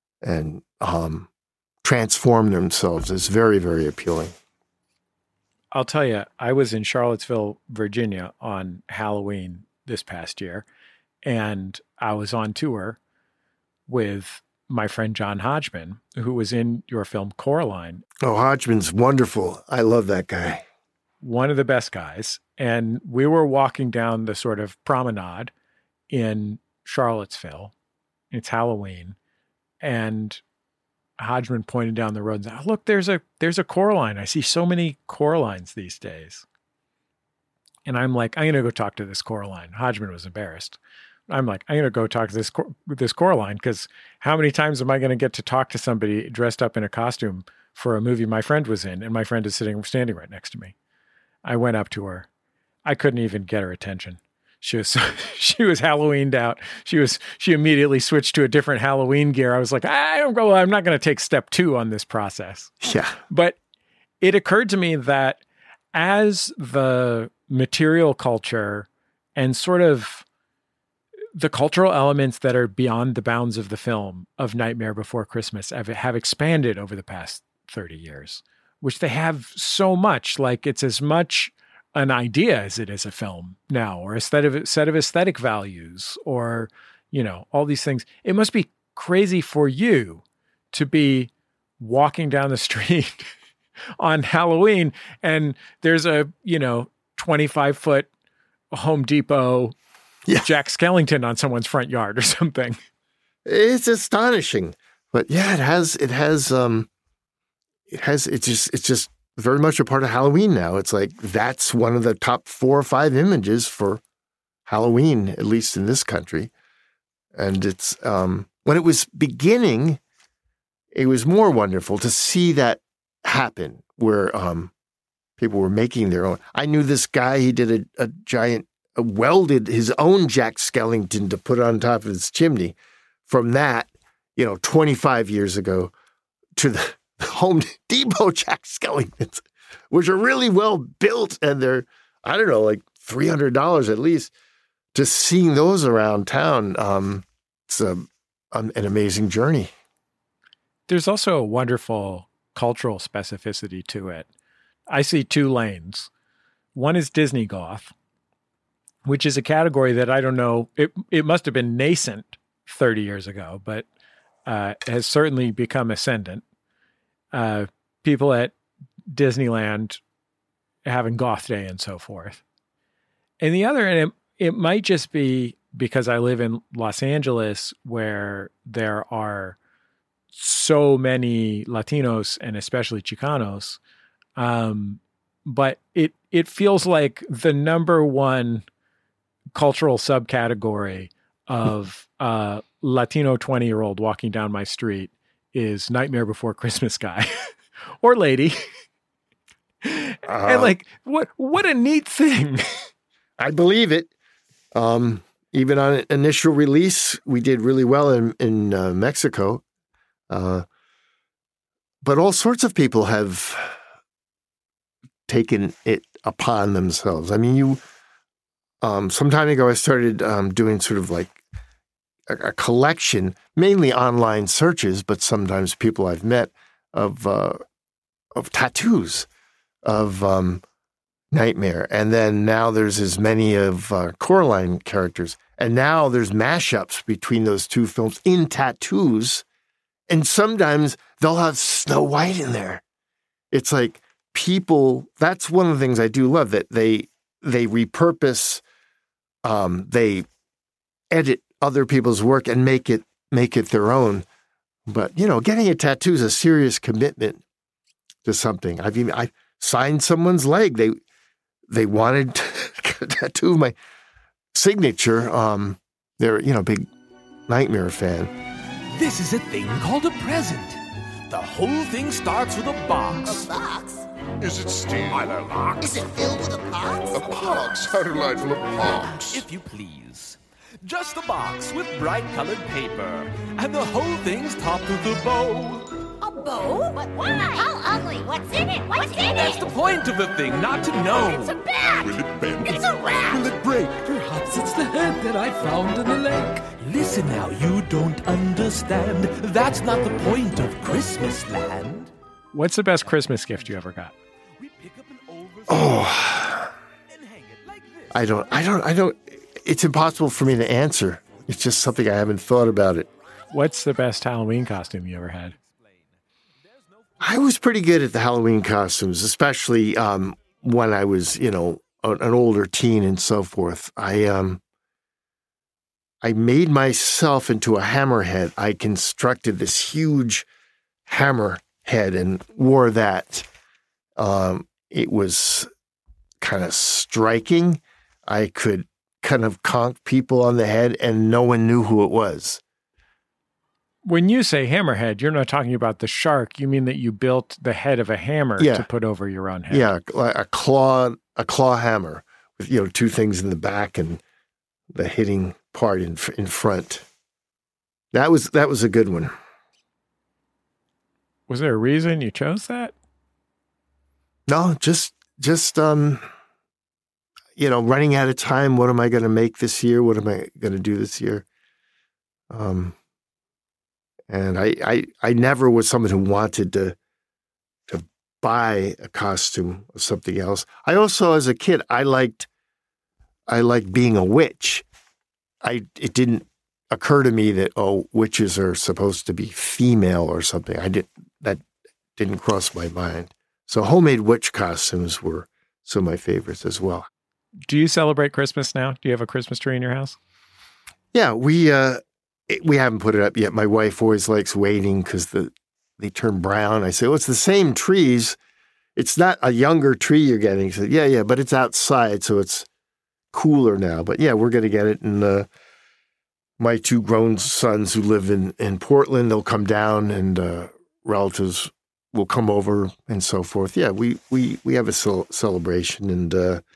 [SPEAKER 18] transform themselves. It's very, very appealing.
[SPEAKER 1] I'll tell you, I was in Charlottesville, Virginia on Halloween this past year, and I was on tour with my friend John Hodgman, who was in your film Coraline.
[SPEAKER 18] Oh, Hodgman's wonderful. I love that guy.
[SPEAKER 1] One of the best guys. And we were walking down the sort of promenade in Charlottesville. It's Halloween. And Hodgman pointed down the road and said, oh, look, there's a Coraline. I see so many Coralines these days. And I'm like, I'm going to go talk to this Coraline. Hodgman was embarrassed. I'm like, I'm going to go talk to this Coraline, because how many times am I going to get to talk to somebody dressed up in a costume for a movie my friend was in, and my friend is standing right next to me? I went up to her. I couldn't even get her attention. She was Halloweened out. She immediately switched to a different Halloween gear. I was like, I'm not going to take step 2 on this process.
[SPEAKER 18] Yeah.
[SPEAKER 1] But it occurred to me that as the material culture and sort of the cultural elements that are beyond the bounds of the film of Nightmare Before Christmas have expanded over the past 30 years, which they have so much. Like, it's as much an idea as it is a film now, or a set of aesthetic values, or, all these things. It must be crazy for you to be walking down the street on Halloween and there's a, 25-foot Home Depot Jack Skellington on someone's front yard or something.
[SPEAKER 18] It's astonishing. But yeah, it's just very much a part of Halloween now. It's like, that's one of the top 4 or 5 images for Halloween, at least in this country. And it's, when it was beginning, it was more wonderful to see that happen, where people were making their own. I knew this guy, he did a giant, welded his own Jack Skellington to put on top of his chimney. From that, 25 years ago, to the Home Depot Jack Skellingtons, which are really well built, and they're, I don't know, like $300 at least. Just seeing those around town, it's an amazing journey.
[SPEAKER 1] There's also a wonderful cultural specificity to it. I see 2 lanes. One is Disney goth, which is a category that I don't know, it must have been nascent 30 years ago, but has certainly become ascendant. People at Disneyland having goth day and so forth. And the other, and it might just be because I live in Los Angeles, where there are so many Latinos and especially Chicanos. But it feels like the number one cultural subcategory of Latino 20-year-old walking down my street is Nightmare Before Christmas guy or lady. And like, what a neat thing.
[SPEAKER 18] I believe it. Even on initial release, we did really well in Mexico. But all sorts of people have taken it upon themselves. I mean, some time ago, I started doing sort of like a collection, mainly online searches, but sometimes people I've met of tattoos of Nightmare. And then now there's as many of Coraline characters. And now there's mashups between those 2 films in tattoos. And sometimes they'll have Snow White in there. It's like people, that's one of the things I do love, that they repurpose, they edit other people's work and make it their own. But, getting a tattoo is a serious commitment to something. I signed someone's leg. They wanted a tattoo of my signature. They're, a big Nightmare fan.
[SPEAKER 19] This is a thing called a present. The whole thing starts with a box.
[SPEAKER 17] A box?
[SPEAKER 16] Is it steel? I don't know.
[SPEAKER 17] Is it filled with a pox?
[SPEAKER 16] A pox? How delightful, a pox.
[SPEAKER 19] If you please. Just a box with bright-colored paper. And the whole thing's topped with a bow.
[SPEAKER 17] A bow? But why? How ugly. What's in it? What's in it?
[SPEAKER 19] That's the point of the thing, not to know.
[SPEAKER 17] It's a bat.
[SPEAKER 16] Will it bend?
[SPEAKER 17] It's a rat.
[SPEAKER 16] Will it break?
[SPEAKER 19] Perhaps it's the head that I found in the lake. Listen now, you don't understand. That's not the point of Christmas Land.
[SPEAKER 1] What's the best Christmas gift you ever got?
[SPEAKER 18] Oh, I don't. It's impossible for me to answer. It's just something I haven't thought about it.
[SPEAKER 1] What's the best Halloween costume you ever had?
[SPEAKER 18] I was pretty good at the Halloween costumes, especially when I was, an older teen and so forth. I made myself into a hammerhead. I constructed this huge hammer head and wore that. It was kind of striking. I could kind of conk people on the head and no one knew who it was.
[SPEAKER 1] When you say hammerhead, you're not talking about the shark. You mean that you built the head of a hammer to put over your own head.
[SPEAKER 18] Yeah, a claw hammer with, two things in the back and the hitting part in front. That was a good one.
[SPEAKER 1] Was there a reason you chose that?
[SPEAKER 18] No, just running out of time. What am I going to make this year? What am I going to do this year? And I never was someone who wanted to buy a costume or something else. I also, as a kid, I liked being a witch. It didn't occur to me that witches are supposed to be female or something. That didn't cross my mind. So homemade witch costumes were some of my favorites as well.
[SPEAKER 1] Do you celebrate Christmas now? Do you have a Christmas tree in your house?
[SPEAKER 18] Yeah, we haven't put it up yet. My wife always likes waiting because they turn brown. I say, it's the same trees. It's not a younger tree you're getting. She said, yeah, but it's outside, so it's cooler now. But yeah, we're going to get it. And my two grown sons who live in Portland, they'll come down and relatives will come over and so forth. Yeah, we have a celebration and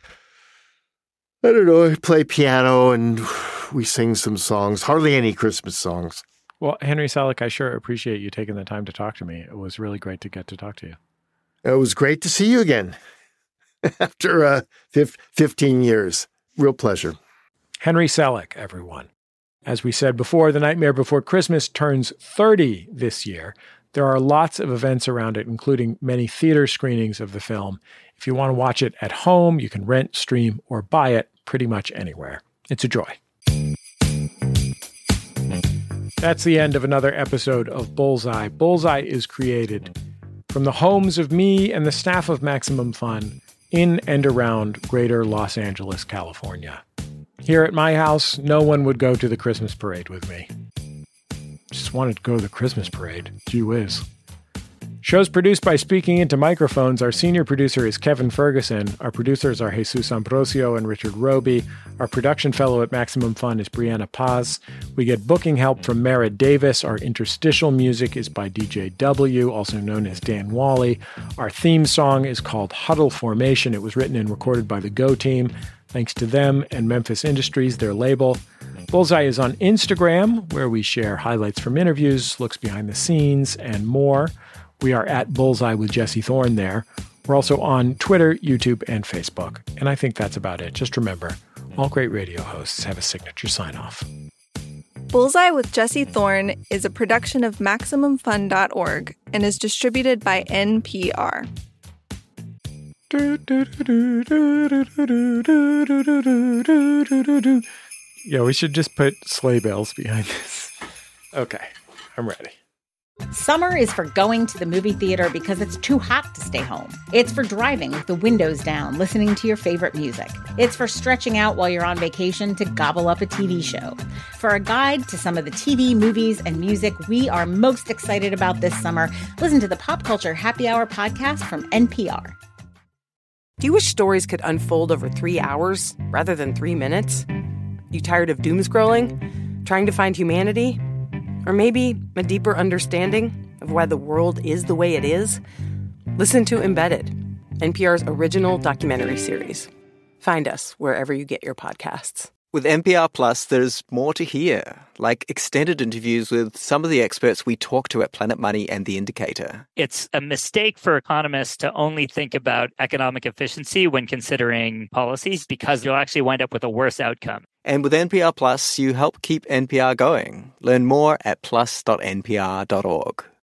[SPEAKER 18] I don't know, I play piano and we sing some songs, hardly any Christmas songs.
[SPEAKER 1] Well, Henry Selick, I sure appreciate you taking the time to talk to me. It was really great to get to talk to you.
[SPEAKER 18] It was great to see you again after 15 years. Real pleasure.
[SPEAKER 1] Henry Selick, everyone. As we said before, The Nightmare Before Christmas turns 30 this year. There are lots of events around it, including many theater screenings of the film. If you want to watch it at home, you can rent, stream, or buy it pretty much anywhere. It's a joy. That's the end of another episode of Bullseye. Bullseye is created from the homes of me and the staff of Maximum Fun in and around greater Los Angeles, California. Here at my house, no one would go to the Christmas parade with me. Just wanted to go to the Christmas parade. Gee whiz. Show's produced by Speaking Into Microphones. Our senior producer is Kevin Ferguson. Our producers are Jesus Ambrosio and Richard Roby. Our production fellow at Maximum Fun is Brianna Paz. We get booking help from Mara Davis. Our interstitial music is by DJ W, also known as Dan Wally. Our theme song is called Huddle Formation. It was written and recorded by the Go Team. Thanks to them and Memphis Industries, their label. Bullseye is on Instagram, where we share highlights from interviews, looks behind the scenes, and more. We are at Bullseye with Jesse Thorne there. We're also on Twitter, YouTube, and Facebook. And I think that's about it. Just remember, all great radio hosts have a signature sign-off.
[SPEAKER 3] Bullseye with Jesse Thorne is a production of MaximumFun.org and is distributed by NPR.
[SPEAKER 1] Yeah, we should just put sleigh bells behind this. Okay, I'm ready.
[SPEAKER 4] Summer is for going to the movie theater because it's too hot to stay home. It's for driving with the windows down, listening to your favorite music. It's for stretching out while you're on vacation to gobble up a TV show. For a guide to some of the TV, movies, and music we are most excited about this summer, listen to the Pop Culture Happy Hour podcast from NPR.
[SPEAKER 20] Do you wish stories could unfold over 3 hours rather than 3 minutes? You tired of doom scrolling? Trying to find humanity? Or maybe a deeper understanding of why the world is the way it is? Listen to Embedded, NPR's original documentary series. Find us wherever you get your podcasts.
[SPEAKER 8] With NPR Plus, there's more to hear, like extended interviews with some of the experts we talk to at Planet Money and The Indicator.
[SPEAKER 6] It's a mistake for economists to only think about economic efficiency when considering policies because you'll actually wind up with a worse outcome.
[SPEAKER 8] And with NPR Plus, you help keep NPR going. Learn more at plus.npr.org.